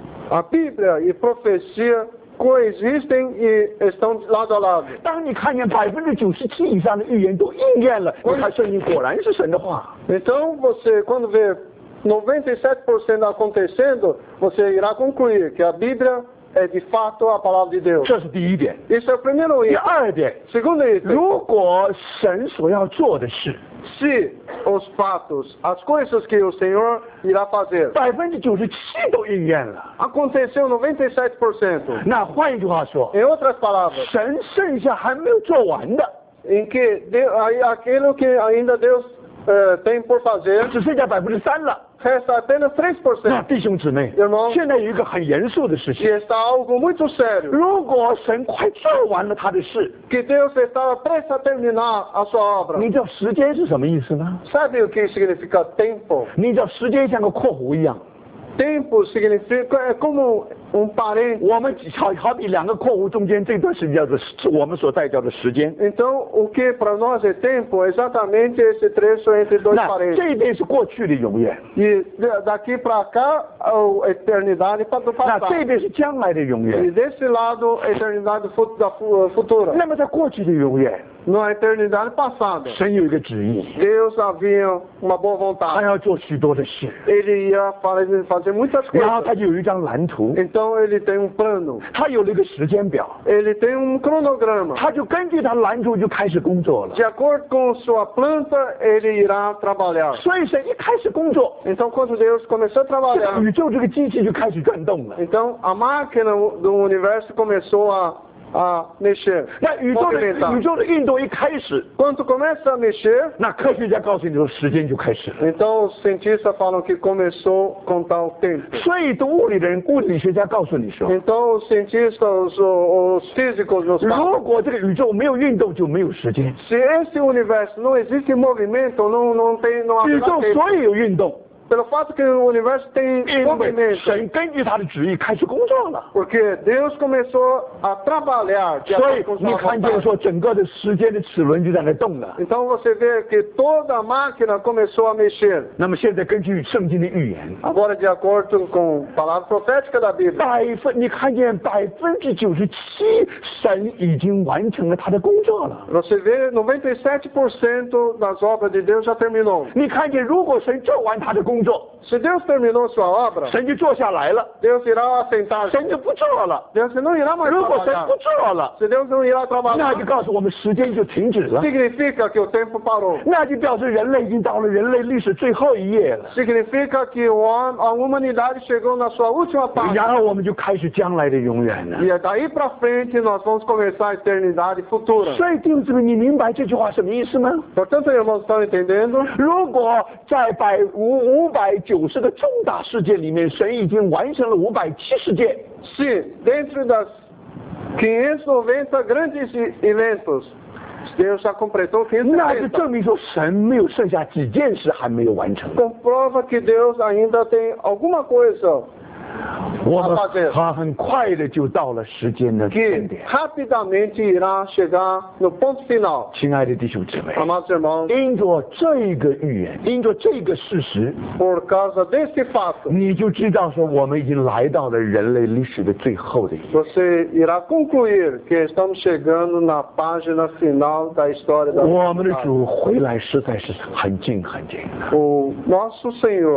a Bíblia e profecia coexistem e estão lado a lado. 当你看见百分之九十七以上的预言都应验了，你看圣经果然是神的话。 Então você, quando vê noventa e sete por cento acontecendo, você irá concluir que a Bíblia é de fato a palavra de Deus. 这是第一点。 Isso é o primeiro 第 item. 二点， Segundo item, 如果神所要做的事， se os fatos, as coisas que o Senhor irá fazer, 百分之九十七都应验了， aconteceu noventa e sete por cento. 那换一句话说， Em outras palavras, 神剩下还没有做完的， em que Deus, aí aquilo que ainda Deus eh, tem por fazer, 只剩下百分之三了。 resta apenas três por 那 cento. 弟兄姊妹 Irmão ， 现在有一个很严肃的事 E 情， está algo muito sério, 如果神快做完了他的事， que Deus estava prestes a terminar a sua obra. 你知道时间是什么意思吗？ Sabe o que significa tempo? 你知道时间像个括弧一样， Tempo significa, é como um parente. 我们好好比两个括弧中间这段时间叫做是我们所代表的时间。 Então, o que para nós é tempo é exatamente esse trecho entre dois 那 parentes. 这边是过去的永远， E de- daqui para cá, a eternidade para do 那 passado. 这边是将来的永 E 远。 desse lado, a eternidade fu- da fu- futura. 那么在过去的永远， Na eternidade passada, 神有一个旨意， Deus havia uma boa 他 vontade. 要做许多的事， Ele ia fazer, fazer muitas 然后 coisas. 他就有一张蓝图， Então, ele tem um plano. 他有了一个时间表， Ele tem um cronograma. 他就根据他蓝图就开始工作了。 De acordo com sua planta, ele irá trabalhar. 所以神一开始工作， Então, quando Deus começou a 这个 trabalhar, 宇宙这个机器就开始转动了。 então a máquina do universo começou a, a mexer, 那宇宙的 movimentar. 宇宙的运动一开始， Quando começa a mexer, 那科学家告诉你说时间就开始了。 então os cientistas falam que começou a contar o tempo. 所以读物理的人，物理学家告诉你说， Então os cientistas, os, os físicos nos falam, 如果这个宇宙没有运动，就没有时间。 se esse universo não existe movimento, não, não tem, não 宇 haverá 宙 tempo. 所以有运动， Pelo fato que o universo tem 因为 movimento, 神根据他的旨意开始工作了。 porque Deus começou a trabalhar de 所以 acordo com 你 sua 看见 vontade. 说整个的时间的齿轮就在那动了。 Então você vê que toda a máquina começou a mexer. 那么现在根据圣经的预言， Agora, de acordo com a palavra profética da Bíblia, 百分你看见百分之九十七，神已经完成了他的工作了。 você vê noventa e sete por cento das obras de Deus já terminou. 你看见如果神做完他的工作， Se Deus terminou sua obra, 神就坐下来了， Deus irá assentar. 神就不做了。 Deus não irá mais 如果神 trabalhar. 不做了， Se Deus não irá 那 trabalhar, 就告诉我们时间就停止了， significa que o tempo parou. 那就表示人类已经到了人类历史最后一页了。 Significa que o hom- a humanidade chegou na sua última parte. 然后我们就开始将来的永远了。 E é daí para frente nós vamos começar a eternidade futura. 所以弟兄姊妹，你明白这句话什么意思吗？ Portanto, irmãos, estão entendendo? 如果在百五五百九十个重大事件里面，神已经完成了五百七十件， Se dentro das quinhentos e noventa grandes e- eventos, Deus já completou 那就 quinhentos e noventa, 证明说神没有剩下几件事还没有完成。 comprova que Deus ainda tem alguma coisa 我们很很快的就到了时间的终 que 点。 rapidamente irá chegar no ponto final. 亲爱的弟兄姊妹， Amados irmãos, 因着这个预言，因着这个事实， por causa desse fato, 你就知道说我们已经来到了人类历史的最后的一页。 você irá concluir que estamos chegando na página final da história da 我们的 humanidade. 主回来实在是很近很近。 O nosso Senhor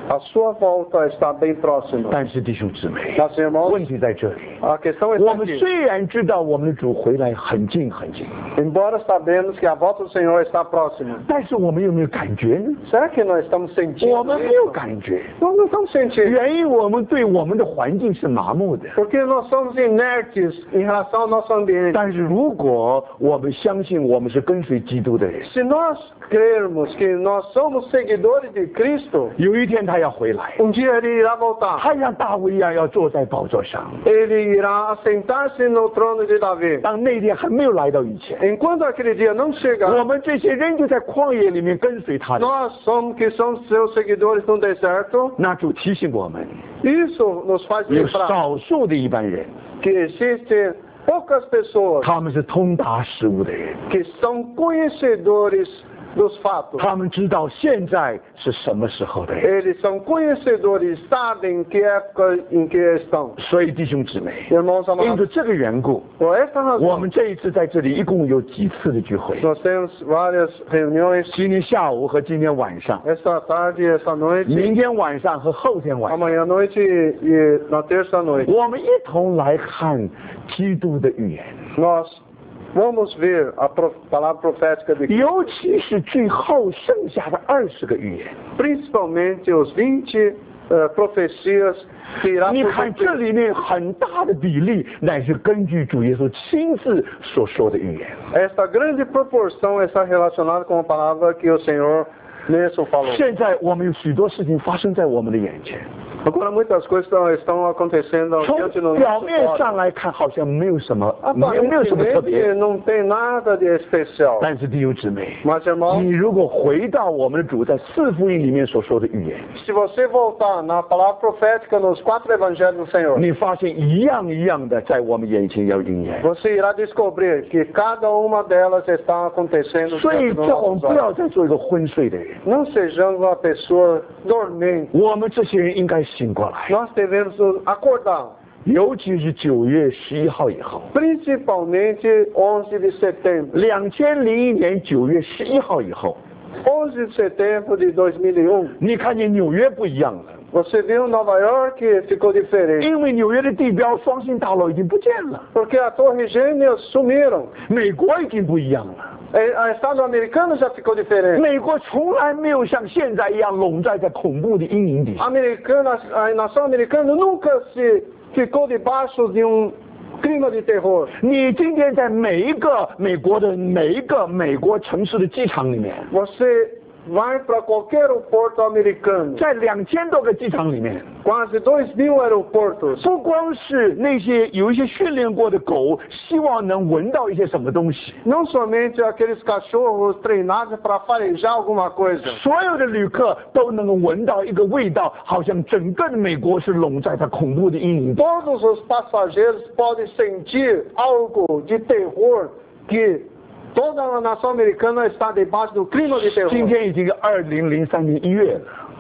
A sua volta está bem próxima. 但是弟兄姊妹， Mas, irmãos, 问题在这里。 a questão 我 está 们 aqui. 虽然知道我们的主回来很近很近， Embora sabemos que a volta do Senhor está próxima, 但是我们有没有感觉呢？ será que nós estamos 我 sentindo 们没有 isso? 感觉， Nós não estamos sentindo. 原因我们对我们的环境是麻木的。 Porque nós somos inertes em relação ao nosso ambiente. 但是如果我们相信我们是跟随基督的人， Se nós crermos que nós somos seguidores de Cristo, 有一天他要回来， um dia ele irá voltar. 他像大卫一样要坐在宝座上。 Ele irá assentar-se no trono de Davi. 当那天还没有来到以前， Enquanto aquele dia não chegar, 我们这些人就在旷野里面跟随他的。 nós somos que somos seus seguidores no deserto. 那主提醒我们， Isso nos faz 有 lembrar 少数的一般人， que existem poucas pessoas 他们是通达事物的人， que são conhecedores dos fatos. 他们知道现在是什么时候的人。 Eles são conhecedores, sabem que época em que estão. 所以弟兄姊妹， Irmãos 因 amados, 着这个缘故， por esta 我 razão, 们这一次在这里一共有几次的聚会？ nós temos várias reuniões 今天下午和今天晚上， esta tarde e esta noite, 明天晚上和后天晚上， amanhã à noite e na terça noite. 我们一同来看基督的预言， Nós vamos ver a prof- palavra profética de Cristo, 尤其是最后剩下的二十个预言。 principalmente os vinte eh, profecias que irá 你看 por 这里面很大的比例，乃是根据主耶稣亲自所说的预言。 Esta grande proporção está relacionada com a palavra que o Senhor mesmo falou. 现在我们有许多事情发生在我们的眼前， Agora muitas coisas estão, estão acontecendo 从 diante do 表 nosso 面 olhos. 上来看好像没有什么，没有没有什么特 Aparentemente 别。 não tem nada de especial. 但是弟兄姊妹， Mas, irmão, 你如果回到我们的主在四福音里面所说的预言， se você voltar na palavra profética nos quatro evangelhos do Senhor, 你发现一样一样的在我们眼前要应验。 você irá descobrir que cada uma delas está acontecendo 所以 diante dos 叫我们 nossos 不要 olhos. 再做一个昏睡的人， Não sejamos uma pessoa dormente. 我们这些人应该醒过来， Nós devemos nos acordar, 尤其是九月十一号以后， principalmente onze de setembro. 两千零一年九月十一号以后， onze de setembro de dois mil e um. 你看见纽约不一样了， Você viu Nova York ficou diferente. 因为纽约的地标双星大楼已经不见了， Porque a Torre Gêmeas sumiram. 美国已经不一样了。 Eh, A Estado americano já ficou diferente. 美国从来没有像现在一样笼罩在恐怖的阴影底下。 Americana, a nação americana nunca se ficou debaixo de um clima de terror. 你今天在每一个美国的每一个美国城市的机场里面， Você vai para qualquer aeroporto americano, 在两千多个机场里面， quase dois mil aeroportos. 不光是那些有一些训练过的狗，希望能闻到一些什么东西， Não somente aqueles cachorros treinados para farejar alguma coisa. 所有的旅客都能够闻到一个味道，好像整个的美国是笼罩在恐怖的阴影底。 Todos os passageiros podem sentir algo de terror que toda a nação americana está debaixo do clima de 今 terror. 天已经二零零三年一月了，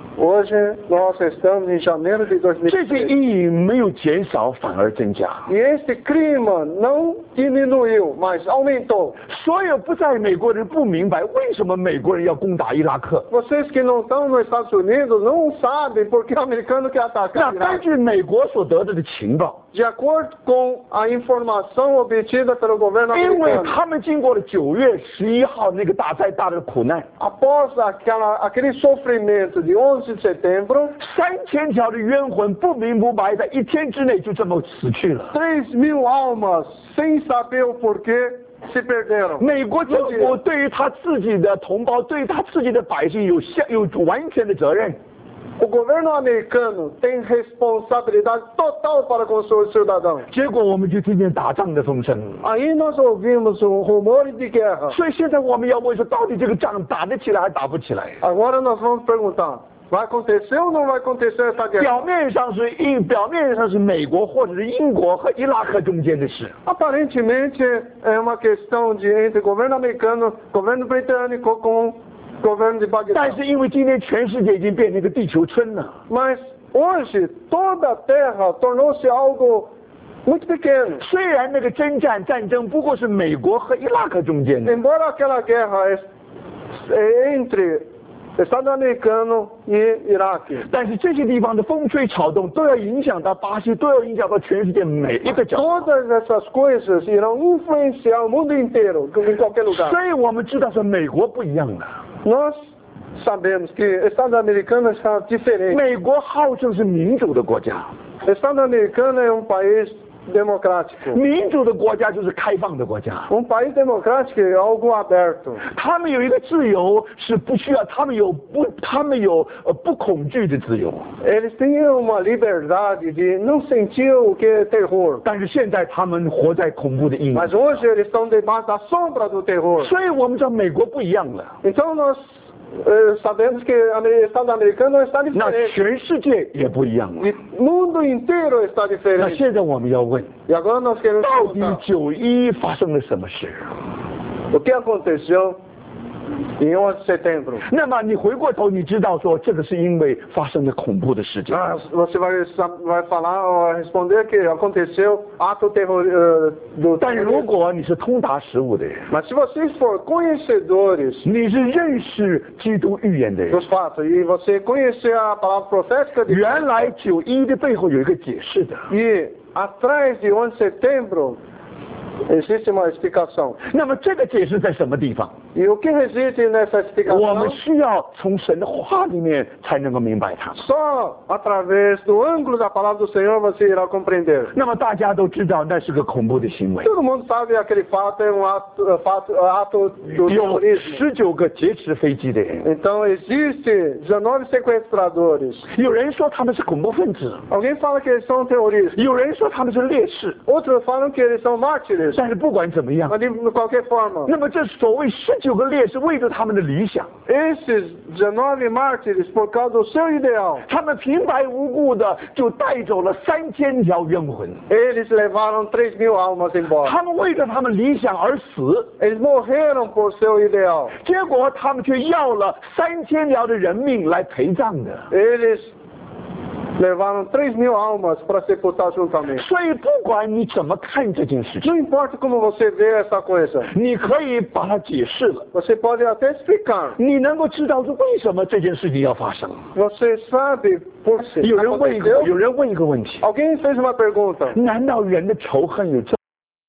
Hoje nós estamos em janeiro de 这些 dois mil e três. 阴影没有减少，反而增加。 E esse clima não diminuiu, mas aumentou. 所有不在美国人不明白为什么美国人要攻打伊拉克。 Vocês que não estão nos Estados Unidos não sabem por que o americano quer 那 atacar 根 Iraque. 据美国所得到的情报， De acordo com a informação obtida pelo governo 因为 americano, 他们经过了九月十一号那个大灾大的苦难， após aquela, aquele sofrimento de onze de setembro, 三千条的冤魂不明不白，在一天之内就这么死去了。 três mil almas, sem saber o porquê, se perderam. 美国政府对于他自己的同胞，对于他自己的百姓有相有完全的责任。 O governo americano tem responsabilidade total para com os seus cidadãos. 结果我们就听见打仗的风声。 Aí nós ouvimos o rumor de guerra. 所以现在我们要问说，到底这个仗打得起来还打不起来？ Agora nós vamos perguntar, vai acontecer ou não vai acontecer essa guerra? 表面上是英，表面上是美国或者是英国和伊拉克中间的事， Aparentemente é uma questão de entre governo americano, governo britânico com governo de 但 Bagdá. 是因为今天全世界已经变成一个地球村了， Mas hoje toda a terra tornou-se algo muito pequeno. 虽然那个征战战争不过是美国和伊拉克中间的， Embora aquela guerra é é entre Estado americano e Iraque. 但是这些地方的风吹草动都要影响到巴西，都要影响到全世界每一个角落。 Todas essas coisas irão influenciar o mundo inteiro, em qualquer lugar. 所以我们知道说美国不一样了。 Nós sabemos que Estado americano está diferente. 美国号称是民主的国家， Estado americano é um país democrático. 民主的国家就是开放的国家。 Um país democrático é algo aberto. 他们有一个自由是不需要，他们有不，他们有呃不恐惧的自由。 Eles tinham uma liberdade de não sentir o que é terror. 但是现在他们活在恐怖的阴影。 Mas hoje eles estão debaixo da sombra do terror. 所以我们知道美国不一样了。 Então nós eh, sabemos que o Estado americano está 那 diferente. 全世界也不一样了。 O mundo inteiro está 那 diferente. 现在我们要问， E agora nós queremos 到底 perguntar, 九一发生了什么事？ o que aconteceu em onze de setembro? 那么你回过头，你知道说这个是因为发生了恐怖的事件。 Ah, você vai, sa- vai falar ou responder que aconteceu ato terror, eh, do 但如 terrorismo. 果你是通达实务的人， Mas se vocês forem conhecedores 你是认识基督预言的人， dos fatos e você conhecer a palavra profética de 原来九一的背后有一个解释的。 e atrás de onze de setembro existe uma explicação. 那么这个解释在什么地方？ E o que reside nessa 我们 explicação? 需要从神的话里面才能够明白它。 Só através do ângulo da palavra do Senhor você irá compreender. 那么大家都知道那是个恐怖的行为， Todo mundo sabe aquele fato é um ato, eh, fato, eh, ato do 有 terrorismo. 十九个劫持飞机的人， Então existe dezenove sequestradores. 有人说他们是恐怖分子， Alguém fala que eles são terroristas. 有人说他们是烈士， Outros falam que eles são mártires. 但是不管怎么样， Mas de qualquer forma, 那么这所谓十九个烈士为着他们的理想， esses dezenove mártires, por causa do seu ideal, 他们平白无故的就带走了三千条冤魂， eles levaram três mil almas embora. 他们为着他们理想而死， Eles morreram por seu ideal. 结果他们却要了三千条的人命来陪葬的。 Eles levaram três mil almas para sepultar juntamente. 所以不管你怎么看这件事情， Não importa como você vê essa coisa, 你可以把它解释了， você pode até explicar. 你能够知道是为什么这件事情要发生。 Você sabe por quê. 有人问一个， Aconteceu? 有人问一个问题： Alguém fez uma pergunta. 难道人的仇恨有这